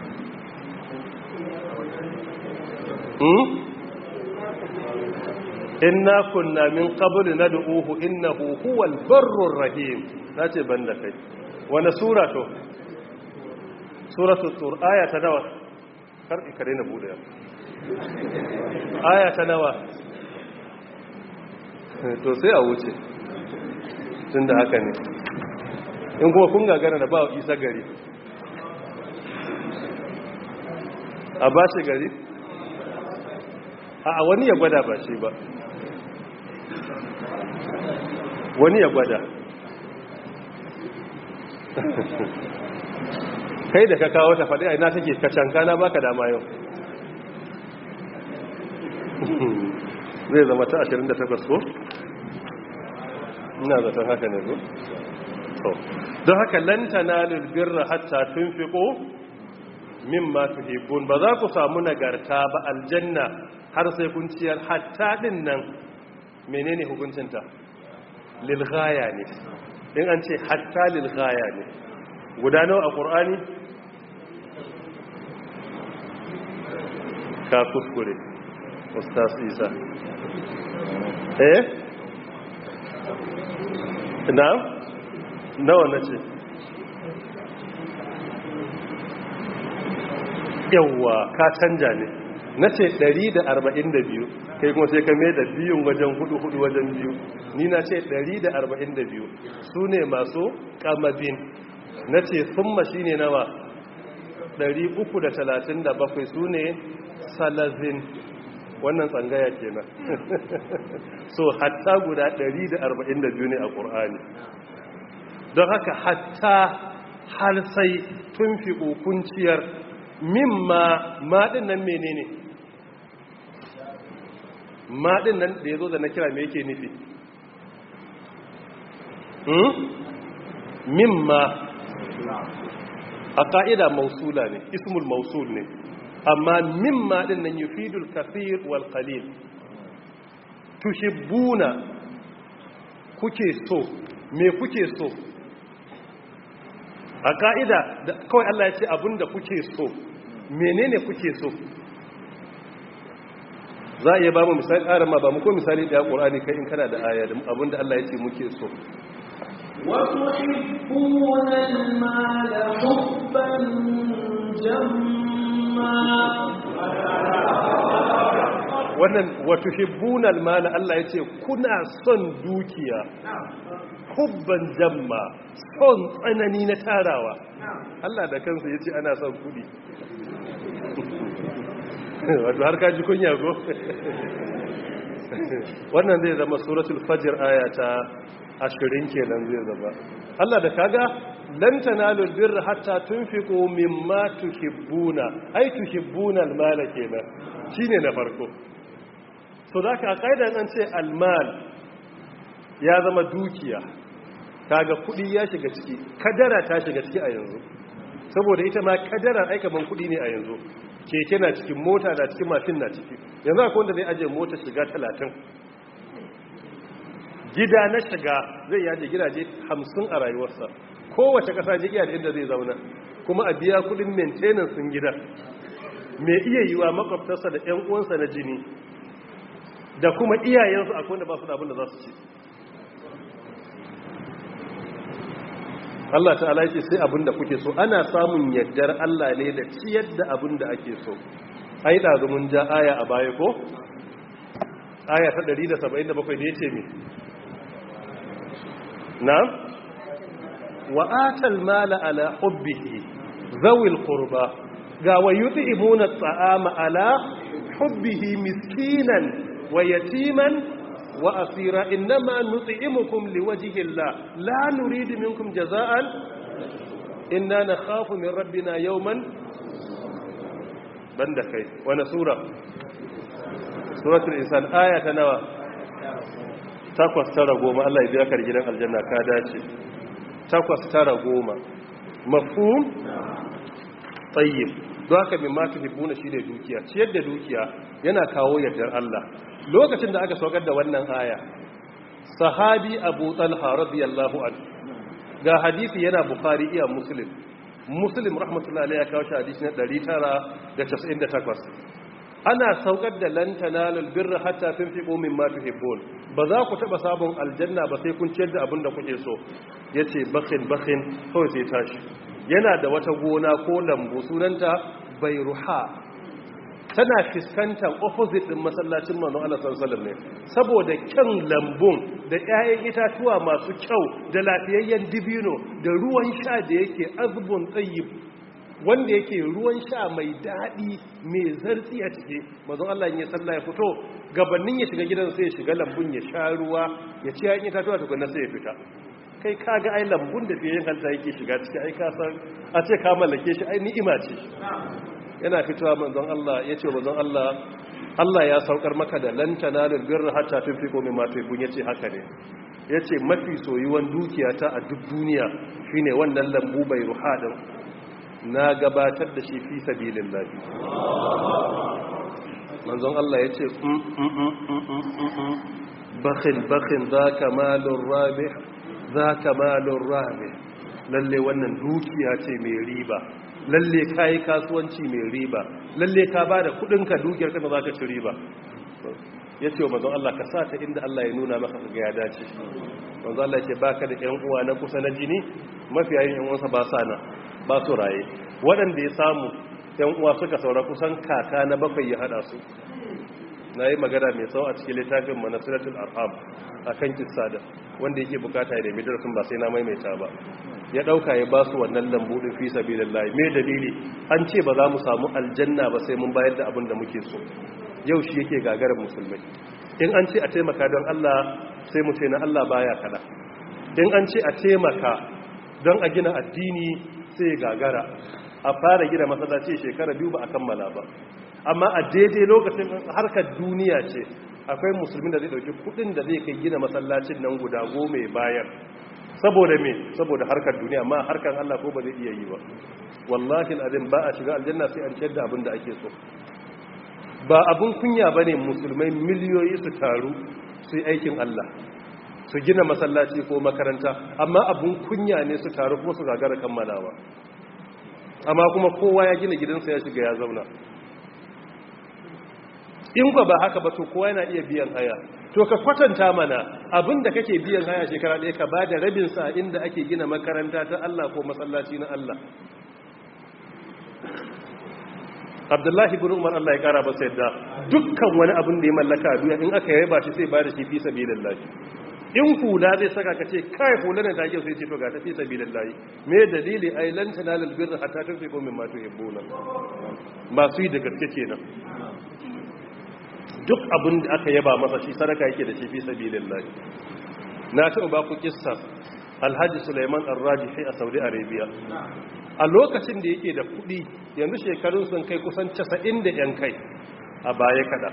Speaker 1: Inna kunna min qablu nad'uhu innahu huwal barrur rahim. Nace banda kai. Wani sura to? Suratul Tur, aya ta nawa? Kar ka daina bude. Aya ta nawa? To sai a wuce. Tunda haka ne. In kuma kun gagara da ba Isa gari. A ba shi gari? A wani ya gwada ba shi ba. Wani ya gwada. Kai da ka kawo ta faɗi a ina take kacanka na baka dama yau. Zai zama ta 28 ko? Ina zaton haka ne ko? Don haka lan tanalul birra hatta tunfiqu mimma tuhibbun. Ba za ku samu nagarta ba aljanna har sai kun ciyar. Hatta din nan menene hukuncinta? Lil ghaya ne. In an ce hatta lil ghaya ne. Guda nawa a Qur'ani? Ka kuskure Ustaz Isa. Nawa nace? Yawwa ka canja ne. Nace 142 kai kuma sai ka mai da biyun wajen hudu wajen biyu. Ni na ce 142 sune masu kamabin. Nace summa shine nawa? 337 sune salazin. Wannan tsangaya kenan. So hatta guda 142 ne a Qur'ani. Don haka hatta har sai tunfiqu kunciyar mimma madin nan menene? Madin nan da yazo da na kira me yake nufi? Mimma a ka'ida mausula ne, ismul mausul ne. Amma mimma din nan yufidul kathir wal qalil. Tuhibbuna kuke so, me kuke so? A ka'ida kawai Allah ya ce abinda kuke so, menene kuke so? Za a iya ba mu misali arama ba mu ko misali da Qur'ani kai in kana da aya da abinda Allah ya ce muke so.
Speaker 2: وتحبون المال حبا جما
Speaker 1: wannan wato hibbunal mala Allah yace kuna son dukiya hubban jamma son tsanani na tarawa Allah da kansa yace ana son kudi wato har ka ji kunya go wannan zai zama suratul fajr aya ta 20 kenan zai zama Allah da kaga lan tanalul birra hatta tunfiqu mimma tuhibbuna ay tuhibbuna almala kenan shine na farko so zaka a kaidan an ce almal ya zama dukiya kaga kudi ya shiga ciki kadara ta shiga ciki a yanzu saboda ita ma kadara ai kaman kudi ne a yanzu keke na cikin mota na cikin mashin na ciki yanzu akwai wanda zai aje mota shiga 30 gida na shiga zai yaje gidaje 50 a rayuwarsa kowace kasa je iya da inda zai zauna kuma a biya kudin maintenance din gida mai iya yiwa makwabtarsa da ƴan uwansa na jini da kuma iyayensu akwai wanda ba su da abin da za su ci Allah ta'ala yake sai abin da kuke so ana samun yaddar Allah ne da ciyar da abin da ake so ai da mun ja aya a baya ko aya ta 177 da yace me na'am wa atal mala ala hubbihi zawil qurba ga wa yut'imuna at'ama ala hubbihi miskinan wa yatiman wa asira innama nut'imukum liwajhi Allah la nuridu minkum jazaan inna nakhafu min rabbina yawman banda kai wa sura suratul insan aya ta nawa 8 9 10 Allah ya biya ka gidan aljanna ka dace 8 9 10 mafhum tayyib don haka min ma tuhibbuna shi da dukiya ciyar da dukiya yana kawo yardar Allah lokacin da aka saukar da wannan aya sahabi Abu Talha radiyallahu anhu ga hadisi yana Bukhari iya Muslim rahmatullahi alayhi ya kawo shi hadisi na 998 ana saukar da lan tanalul birra hatta tunfiqu mimma tuhibbun ba za ku taba sabon aljanna ba sai kun ciyar da abin da kuke so yace bakhin kawai sai tashi yana da wata gona ko lambu sunanta Bayruha tana fiskantar opposite din masallacin manzon Allah sallallahu alaihi wasallam ne saboda kyan lambun da 'ya'yan itatuwa masu kyau da lafiyayyen dibino da ruwan sha da yake azbun tayyib wanda yake ruwan sha mai daɗi mai zartsi a cike manzon Allah ya salla ya fito gabanin ya shiga gidan sai ya shiga lambun ya sha ruwa ya ci 'ya'yan itatuwa tukunna sai ya fita kai kaga ai lambun da fiye hanta yake shiga ciki ai ka san a ce ka mallake shi ai ni'ima ce yana fitowa manzon Allah ya ce manzon Allah ya saukar maka da lan tanalul birra hatta tunfiqu mimma tuhibbun yace haka ne yace mafi soyuwan dukiyata a duk duniya shine wannan lambu bai ruhadin na gabatar da shi fi sabilillah manzon Allah yace bakhin zaka malur rabih zaka malur rabih lalle wannan dukiya ce mai riba lalle ka yi kasuwanci mai riba lalle ka ba da kudinka dukiyar ka za ka ci riba ya ce wa mazan Allah ka sa ta inda Allah ya nuna maka ga ya dace mazan Allah ce ba ka da ‘yan uwa na kusa na jini mafi yayin ‘yan uwansa ba sa na ba su raye waɗanda ya samu ‘yan uwa suka saura kusan kaka na 7 ya haɗa su na yi magana mai tsawo a cikin littafin manasiratul arham a kan kissada wanda yake bukata ya nemi darasin ba sai na maimaita ba ya dauka ya ba su wannan lambu din fi sabilillah me dalili an ce ba za mu samu aljanna ba sai mun bayar da abin da muke so yau shi yake gagarar musulmai in an ce a taimaka don Allah sai mu ce na Allah baya kada in an ce a taimaka don a gina addini sai gagara a fara gina masallaci shekara 2 ba a kammala ba amma a daidai lokacin harkar duniya ce akwai musulmin da zai dauki kudin da zai kai gina masallacin nan guda 10 bayar saboda me saboda harkar duniya amma harkar Allah ko ba zai iya yi ba wallahi alazim ba a shiga aljanna sai an ciyar da abin da ake so ba abun kunya bane musulmai miliyoyi su taru su yi aikin Allah su gina masallaci ko makaranta amma abun kunya ne su taru kuma su gagara kammalawa amma kuma kowa ya gina gidansa ya shiga ya zauna in ba haka ba to kowa yana iya biyan haya to ka kwatanta mana abinda kake biyan haya shekara ɗaya ka bada rabin sa inda ake gina makaranta ta Allah ko masallaci na Allah Abdullahi ibn Umar Allah ya kara ba sai da dukkan wani abin da ya mallaka a duniya in aka yaba shi sai bada shi fi sabilillah in hula zai saka ka ce kai hula ne take sai ce to ga ta fi sabilillah me dalili ai lan tanalul birra hatta tunfiqu mimma tuhibbuna masu yi da gaske kenan duk abin da aka yaba masa shi sadaka yake da shi fi sabilillah na taɓa ba ku kissa Alhaji Sulaiman Ar-Rajihi a Saudi Arabia a lokacin da yake da kuɗi yanzu shekarun sun kai kusan 90 da yan kai a baya kada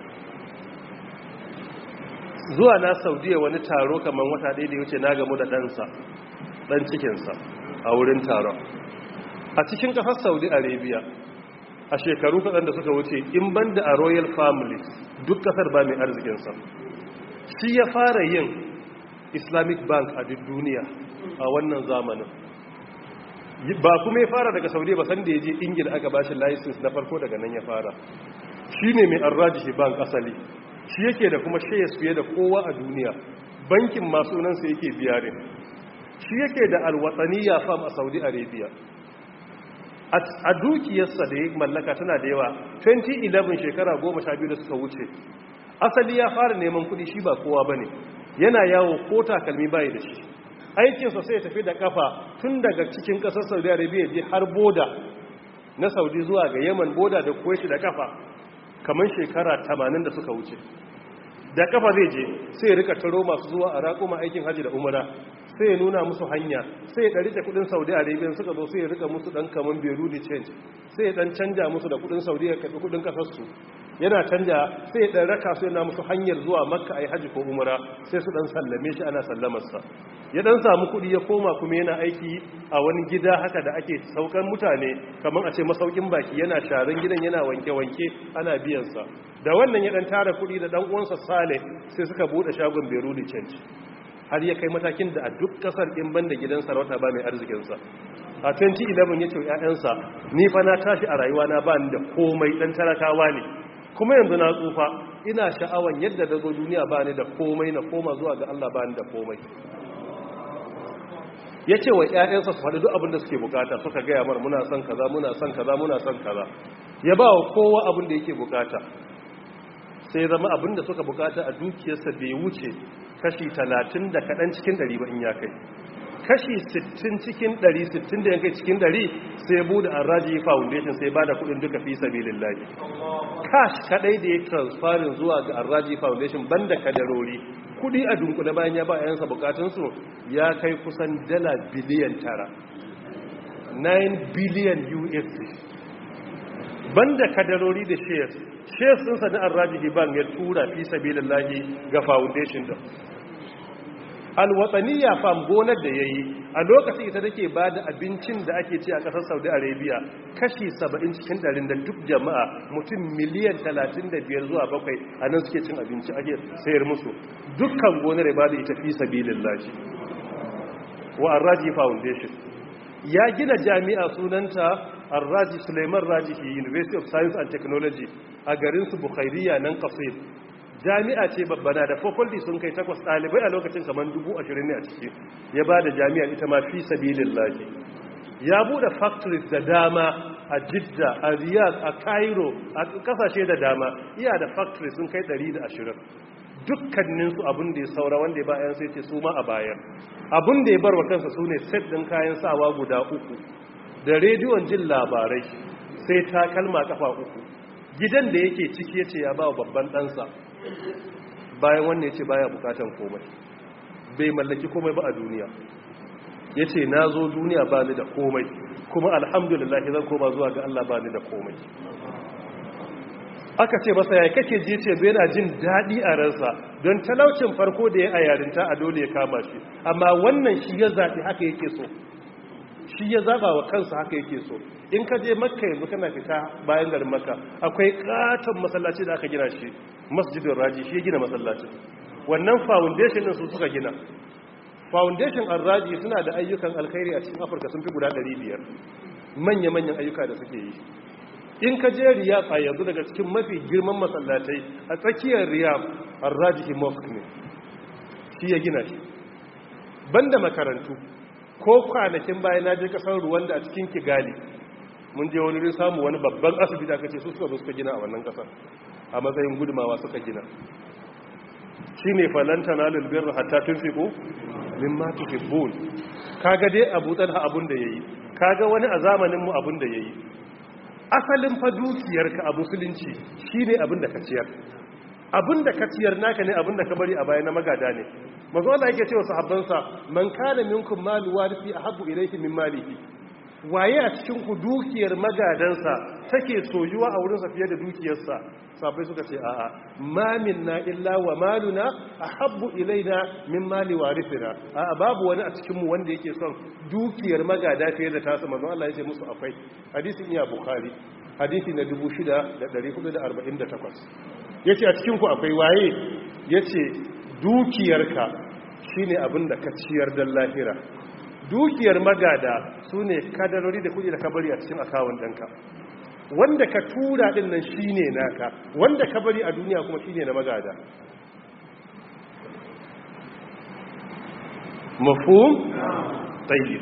Speaker 1: zuwa na Saudiya wani taro kamar wata ɗaya da ya wuce na gamu da ɗansa ɗan cikinsa a wurin taron a cikin ƙasar Saudi Arabia a shekaru kaɗan da suka wuce in banda a royal families duk ƙasar ba mai arzikinsa shi ya fara yin islamic bank a duk duniya a wannan zamanin ba kuma ya fara daga saudi ba sanda ya je ingila aka bashi license na farko daga nan ya fara shi ne mai arrajihi bank asali shi yake da kuma shares fiye da kowa a duniya bankin masu sunansa yake biyarin shi yake da alwatsaniya farm a saudi arabia a dukiyarsa da ya mallaka tana da yawa 2011 shekara 12 da suka wuce asali ya fara neman kudi shi ba kowa bane yana yawo ko takalmi bai da shi aikinsa sai ya tafi da kafa tun daga cikin kasar Saudi Arabia je har boda na Saudi zuwa ga Yemen boda da Kuwait da kafa kamar shekara 80 da suka wuce da kafa zai je sai ya rika taro masu zuwa a raƙuma aikin haji da umara sai ya nuna musu hanya, sai ya ɗari da kudin Saudi Arabia suka zo sai ya rika musu ɗan kaman Beirut change, sai ya ɗan canja musu da kudin Saudi ya kaɗi kudin ƙasarsu, yana canja sai ya ɗan raka su yana musu hanyar zuwa Makka a yi haji ko umara, sai su ɗan sallame shi ana sallamarsa. Ya ɗan samu kuɗi ya koma kuma yana aiki a wani gida haka da ake saukan mutane kamar a ce masaukin baki, yana sharan gidan yana wanke-wanke ana biyansa. Da wannan ya ɗan tara kuɗi da ɗan uwansa Saleh sai suka buɗe shagon Beirut change. Har ya kai matakin da a duk kasar in banda gidan sarauta ba mai arzikinsa. A 2011 ya ce ‘ya'yansa, ni fa na tashi a rayuwa na ba ni da komai ɗan talakawa ne, kuma yanzu na tsufa ina sha'awan yadda da zo duniya ba ni da komai na koma zuwa ga Allah ba ni da komai. Ya ce wa ‘ya'yansa su faɗi duk abin da suke bukata, suka gaya mar muna son kaza muna son kaza muna son kaza. Ya ba wa kowa abin da yake bukata. Sai zama abin da suka bukata a dukiyarsa bai wuce kashi 30 da kaɗan cikin 100 ba in ya kai, kashi 60 cikin 100, 60 da yankai cikin 100 sai bude Arraji Foundation sai ba da kudin duka fi sabilillahi. Cash kadai da ya transferin zuwa ga Arraji Foundation banda kadarori, kudi a dunkule bayan ya ba yansa bukatunsu ya kai kusan dala biliyan 9, 9 biliyan USD, banda kadarori da shares ɗinsa na Arraji Bank ya tura fi sabilillahi ga foundation din. Alwatsaniya fam gonar da ya yi a lokacin ita take ba da abincin da ake ci a ƙasar Saudi Arabia kashi 70 cikin 100 da duk jama'a mutum miliyan 35 zuwa 7 a nan suke cin abinci ake sayar musu. Dukkan gonar ya ba da ita fi sabilillahi wa Arraji Foundation. Ya gina jami'a sunanta Arraji Suleiman Rajihi University of Science and Technology a garinsu Bukhairiya nan Qasim. Jami'a ce babbana da faculty sun kai 8 ɗalibai a lokacin kamar 20,000 ne a ciki. Ya ba da jami'a ita ma fi sabilillahi. Ya bude factories da dama a Jidda, a Riyadh, a Cairo, a kasashe da dama. Iya da factories sun kai 120. Dukkaninsu abin da ya saura wanda ya ba yan sai ce su ma a bayan. Abin da ya bar wa kansa su ne set ɗin kayan sawa guda 3 da rediyon jin labarai sai takalma kafa 3. Gidan da yake ciki ya ce ya ba wa babban ɗansa, bayan wannan ya ce baya bukatan komai, bai mallaki komai ba a duniya. Ya ce na zo duniya ba ni da komai, kuma alhamdulillah zan koma zuwa ga Allah ba ni da komai. Aka ce masa ya kake ji, ce bai na jin daɗi a ransa don talaucin farko da ya a yarinta a dole ya kama shi, amma wannan shi ya zaɓi haka yake so, shi ya zaɓa wa kansa haka yake so. In ka je Makka yanzu kana fita bayan garin Makka akwai katon masallaci da aka gina shi, Masjidin Raji shi ya gina masallacin. Wannan foundation din su suka gina. Foundation Arraji suna da ayyukan alkhairi a cikin Afirka sun fi guda 500, manya-manyan ayyuka da suke yi. In ka je Riyadh a yanzu daga cikin mafi girman masallatai a tsakiyar Riyadh Arraji Mosque ne, shi ya gina shi. Banda makarantu, ko kwanakin bayan na je kasar Rwanda a cikin Kigali, mun je wani samu wani babban asibiti aka ce su suka zo suka gina a wannan kasar a matsayin gudumawa suka gina. Shi ne falanta na lulbirra hatta tun fiko mimma tuhibbun. Kaga dai Abu Talha abun da yayi, kaga wani a zamanin mu abun da yayi. Asalin fa dukiyarka a musulunci shine abin da ka ciyar. Abin da ka ciyar naka ne, abin da ka bari a baya na magada ne. Manzo Allah yake cewa sahabbansa, man kana minkum malu warisi ahabbu ilayhi min malihi. Waye a cikin ku dukiyar magadansa take soyuwa a wurinsa fiye da dukiyarsa? Sahabbai suka ce a'a, ma minna illa wa maluna ahabbu ilaina min mali warithina. A'a, babu wani a cikin mu wanda yake son dukiyar magada fiye da tasa. Manzo Allah ya ce musu akwai. Hadisin iya Bukhari, hadisi na 6448. Yace a cikin ku akwai waye? Yace dukiyarka shine abin da ka ciyar dan lahira. Dukiyar magada su ne kadarori da kudi da ka bari a cikin akawun ɗanka. Wanda ka tura ɗin nan shi ne naka, wanda ka bari a duniya kuma shi ne na magada. Mafhum? Tayyib.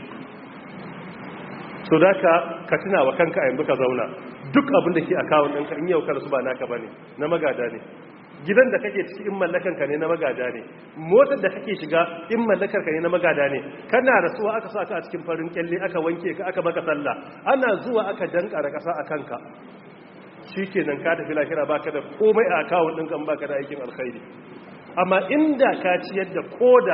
Speaker 1: So da ka tuna wa kanka a yanzu ka zauna, duk abin da ke akawun ɗanka in yau kada su ba naka ba ne, na magada ne. Gidan da kake ciki in mallakanka ne na magada ne, motar da kake shiga in mallakarka ne na magada ne. Kana rasuwa aka sa ka a cikin farin kyalle, aka wanke ka, aka baka sallah, ana zuwa aka dankara kasa a kanka, shikenan ka tafi lahira baka da komai a akawun ɗinka, baka da aikin alkhairi. Amma inda ka ciyar da koda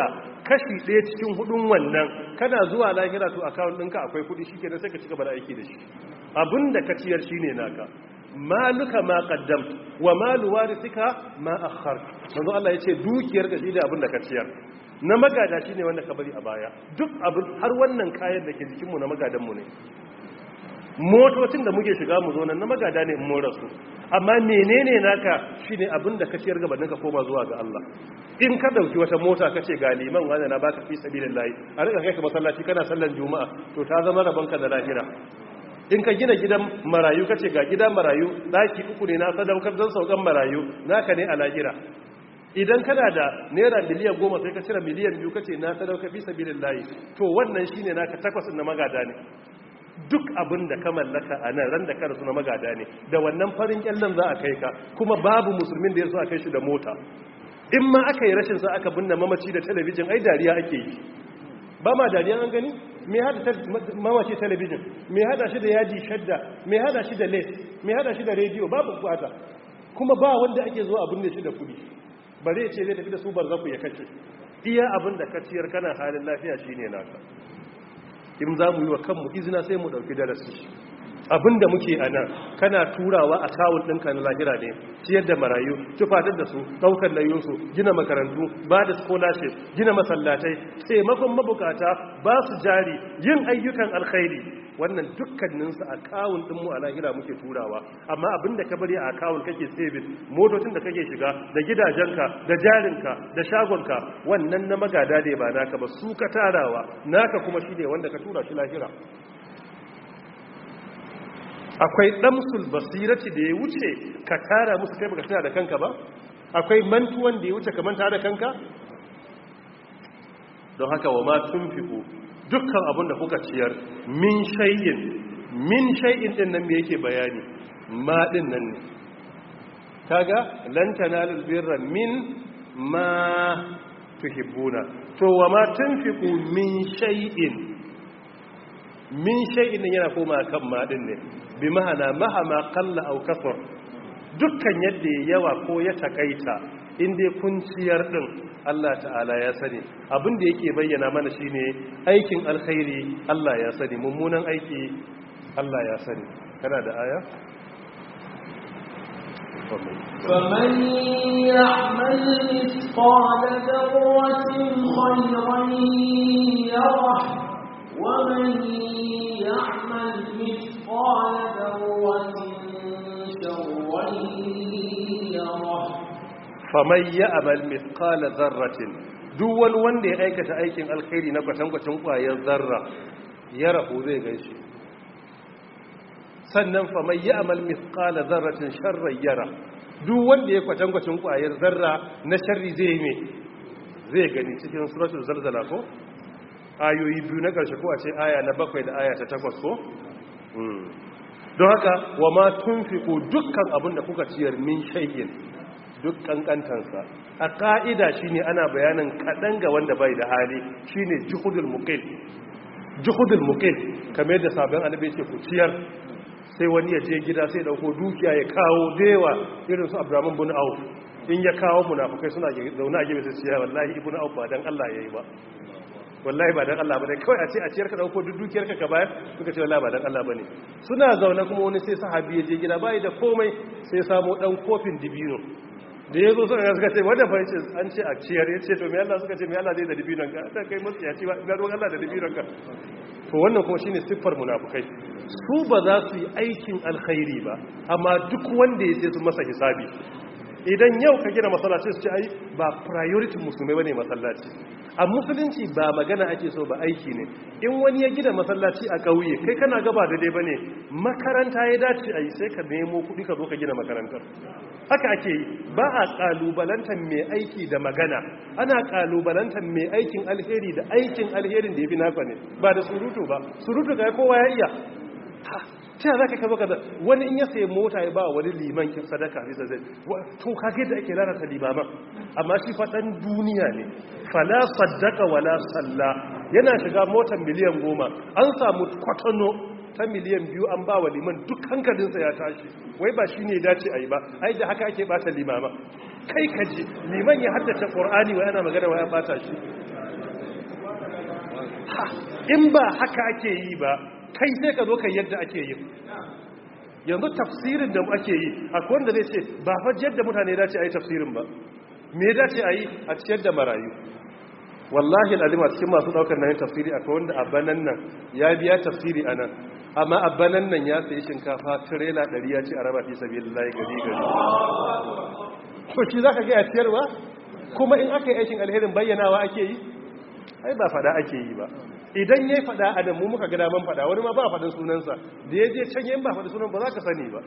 Speaker 1: kashi ɗaya cikin hudun wannan kana zuwa lahira to account ɗinka akwai kuɗi shikenan sai ka ci gaba da aiki da shi abinda ka ciyar shine naka maluka ma qaddam wa malu warithika ma akhar manzo Allah yace dukiyar ka shine abinda ka ciyar na magada shine wanda ka bari a baya duk abin har wannan kayan da ke jikin mu na magadan mu ne motocin da muke shiga mu zo nan na magada ne in mu rasu amma menene naka shine abinda ka ciyar gabanin ka koma zuwa ga Allah in ka dauki wata mota kace ga liman wanda na baka fi sabilillahi a rika kai ka masallaci kana sallan juma'a to ta zama rabanka da lahira in ka gina gidan marayu kace ga gidan marayu daki uku ne na sadaukar don saukan marayu naka ne a lahira idan kana da naira miliyan 10 sai ka cire miliyan 2 kace na sadaukar fi sabilillahi to wannan shine naka takwas na magada ne duk abin da ka mallaka a nan ran da ka rasu na magada ne da wannan farin kyallan za a kai ka kuma babu musulmin da ya so a kai shi da mota in ma aka yi rashin sa aka binne mamaci da talabijin ai dariya ake yi ba ma dariya an gani me hada mamaci talabijin me hada shi da yadi shadda me hada shi da lace me hada shi da rediyo babu bukata kuma ba wanda ake zo a binne shi da kudi bare ce zai tafi da su barzaku ya kace iya abin da kaciyar kana halin lafiya shine naka in za mu yi wa kanmu izina sai mu ɗauki darasi abinda muke a nan kana turawa a kawun ɗinka na lahira ne ciyar da marayu tufatar da su ɗaukar layunsu gina makarantu ba da scholarship gina masallatai taimakon mabukata ba su jari yin ayyukan alkhairi wannan dukkaninsu a kawun ɗinmu a lahira muke turawa amma abinda ka bari a kawun kake saving motocin da kake shiga da gidajenka da jarinka da shagonka wannan na magada ne ba naka ba su ka tarawa naka kuma shi ne wanda ka tura shi lahira akwai damsul basirati da ya wuce ka tara musu kai baka tana da kanka ba akwai mantuwan da ya wuce ka manta da kanka don haka wa ma tunfiqu dukkan abin da kuka ciyar min shay'in din nan me yake bayani ma din nan ne kaga lan tanalul birra min ma tuhibbuna to wa ma tunfiqu min shay'in yana koma kan ma din ne bi ma'ana mahama qalla aw kasar dukkan yadda yawa ko ya takaita inda kun ciyar din Allah ta'ala ya sani abin da yake bayyana mana shine aikin alkhairi Allah ya sani mummunan aiki Allah ya sani kana da aya
Speaker 2: فمن يعمل مثقال ذرة خيرا يره ومن يعمل مثقال ذرة شرا يره
Speaker 1: faman ya'mal mithqala dharratin duk wani wanda ya aikata aikin alkhairi na kwatankwacin kwayar zarra ya rahu zai ganshi sannan faman ya'mal mithqala dharratin sharran yara duk wanda ya kwatankwacin kwayar zarra na sharri zai gani cikin suratul zalzala ko ayoyi biyu na karshe ko a ce aya na 7 da aya ta 8 ko don haka wa ma tunfiqu dukkan abin da kuka ciyar min shay'in duk kankantansa a ka'ida shine ana bayanin kadan ga wanda bai da hali shine juhudul muqil kamar da sabon annabi yake ku ciyar sai wani ya je gida sai dauko dukiya ya kawo dewa irin su Abraham bin Auf in ya kawo munafikai suna zauna a gefe sai ciya wallahi ibnu Auf ba dan Allah yayi ba wallahi ba dan Allah bane kawai a ce a ciyar ka dauko duk dukiyar ka bayar suka ce wallahi ba dan Allah bane suna zaune kuma wani sai sahabi ya je gida bai da komai sai ya samu dan kofin dibino da ya zo suka ce wadda fa yace an ce a ciyar ya ce to me Allah suka ce me Allah zai da dibinon ka ta kai musu ya ci ba ga ruwan Allah da dibinon ka to wannan kuma shine siffar munafikai su ba za su yi aikin alkhairi ba amma duk wanda ya sai su masa hisabi idan yau ka gina masallaci su ce ai ba priority musulmai bane masallaci a musulunci ba magana ake so ba aiki ne in wani ya gina masallaci a kauye kai kana gaba da dai bane makaranta ya dace ai sai ka nemo kuɗi ka zo ka gina makarantar haka ake yi ba a kalubalantar mai aiki da magana ana kalubalantar mai aikin alheri da aikin alherin da ya fi naka ne ba da surutu ba surutu ga kowa ya iya ta za ka kazo kaza wani in ya sayi mota ya ba wani liman kin sadaka bisa zai to kage da ake lalata limaman amma shi faɗan duniya ne fala saddaka wala salla yana shiga motar miliyan 10 an samu kwatano ta miliyan 2 an ba wa liman duk hankalinsa ya tashi wai ba shi ne dace a yi ba ai da haka ake bata limama kai kaji liman ya haddace qur'ani wai ana magana wai ya bata shi in ba haka ake yi ba kai sai ka zo kai yadda ake yi. Yanzu tafsirin da ake yi akwai wanda zai ce ba fa yadda mutane dace a yi tafsirin ba, me ya dace a yi a ciyar da marayu. Wallahi al'alima cikin masu daukar nan tafsiri akwai wanda a banan nan ya biya tafsiri a nan, amma a banan nan ya sayi shinkafa tirela 100 ya ce a raba fi sabilillahi gari ko shi zaka ga a ciyarwa. Kuma in aka yi aikin alherin bayyanawa ake yi, ai ba fada ake yi ba. Idan yayi fada adam mu muka ga daman fada, wani ma ba fadin sunansa da yaje can yayin ba fadin sunan ba za ka sani ba,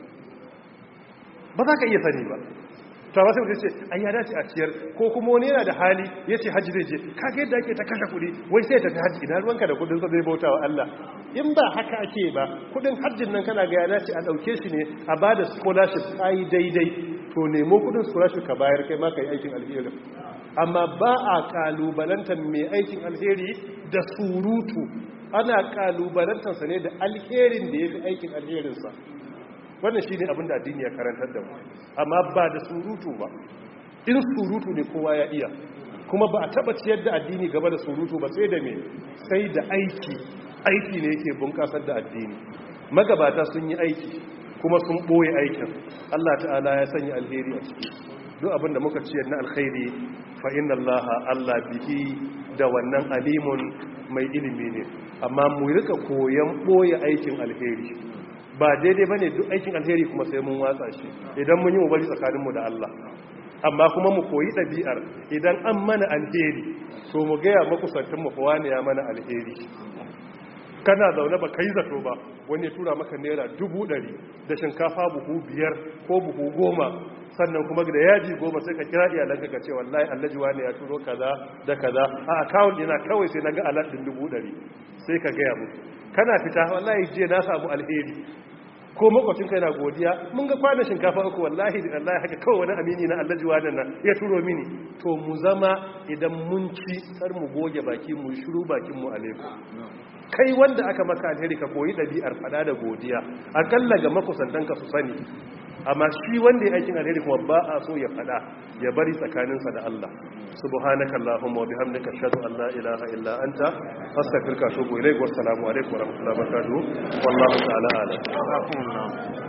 Speaker 1: ba za ka iya sani ba. To ba sai mutum ce ai ya dace a ciyar, ko kuma wani yana da hali yace haji zai je, kage yadda ake ta kashe kuɗi wai sai ta haji, idan ruwanka da kudin sa zai bauta wa Allah. In ba haka ake ba, kudin hajjin nan kana ga ya dace a dauke shi ne a bada scholarship ai daidai, to nemo kudin scholarship ka bayar kai ma kai aikin alheri. Amma ba a kalubalantar mai aikin alheri da surutu, ana kalubalantarsa ne da alherin da ya fi aikin alherinsa. Wannan shi ne abinda addini ya karantar da mu, amma ba da surutu ba. In surutu ne kowa ya iya, kuma ba a taba ciyar da addini gaba da surutu ba, sai da me, sai da aiki ne yake bunƙasar da addini. Magabata sun yi aiki kuma sun ɓoye aikin, Allah ta'ala ya sanya alheri a ciki. Duk abinda muka ciyar na alkhairi fa inna Allah bihi da wannan alimun mai ilimi ne. Amma mu rika koyan ɓoye aikin alheri ba daidai bane. Duk aikin alheri kuma sai mun watsa shi, idan mun yi mu bari tsakaninmu da Allah. Amma kuma mu koyi ɗabi'ar idan an mana alheri to mu gaya makusantin mu fa wani ya mana alheri. Kana zaune ba kai zato ba, wani ya tura maka naira 100 da shinkafa buhu 5 ko buhu 10, sannan kuma da yaji 10 sai ka kira iyalanka ka ce wallahi Alhaji wani ya turo kaza da kaza a account ina kawai sai naga alert din 100, sai ka gaya mu. Kana fita wallahi je na samu alheri, ko makwacin kai na godiya mun ga kwanan shinkafa uku wallahi da Allah haka kawai wani amini na Alhaji wani nan ya turo mini. To mu zama idan mun ci kar mu goge baki mu shiru bakin mu alaikum. Kai wanda aka maka alheri ka koyi ɗabi'ar fada da godiya akalla ga makusantanka su sani, amma shi wanda ya aikin alheri kuma ba a so ya fada, ya bari tsakaninsa da Allah. Subhanakallahumma wa bihamdika ashhadu an la ilaha illa anta astaghfiruka wa atubu ilaik. Wassalamu alaikum wa rahmatullahi wa barakatuh. Wallahu ta'ala a'lam.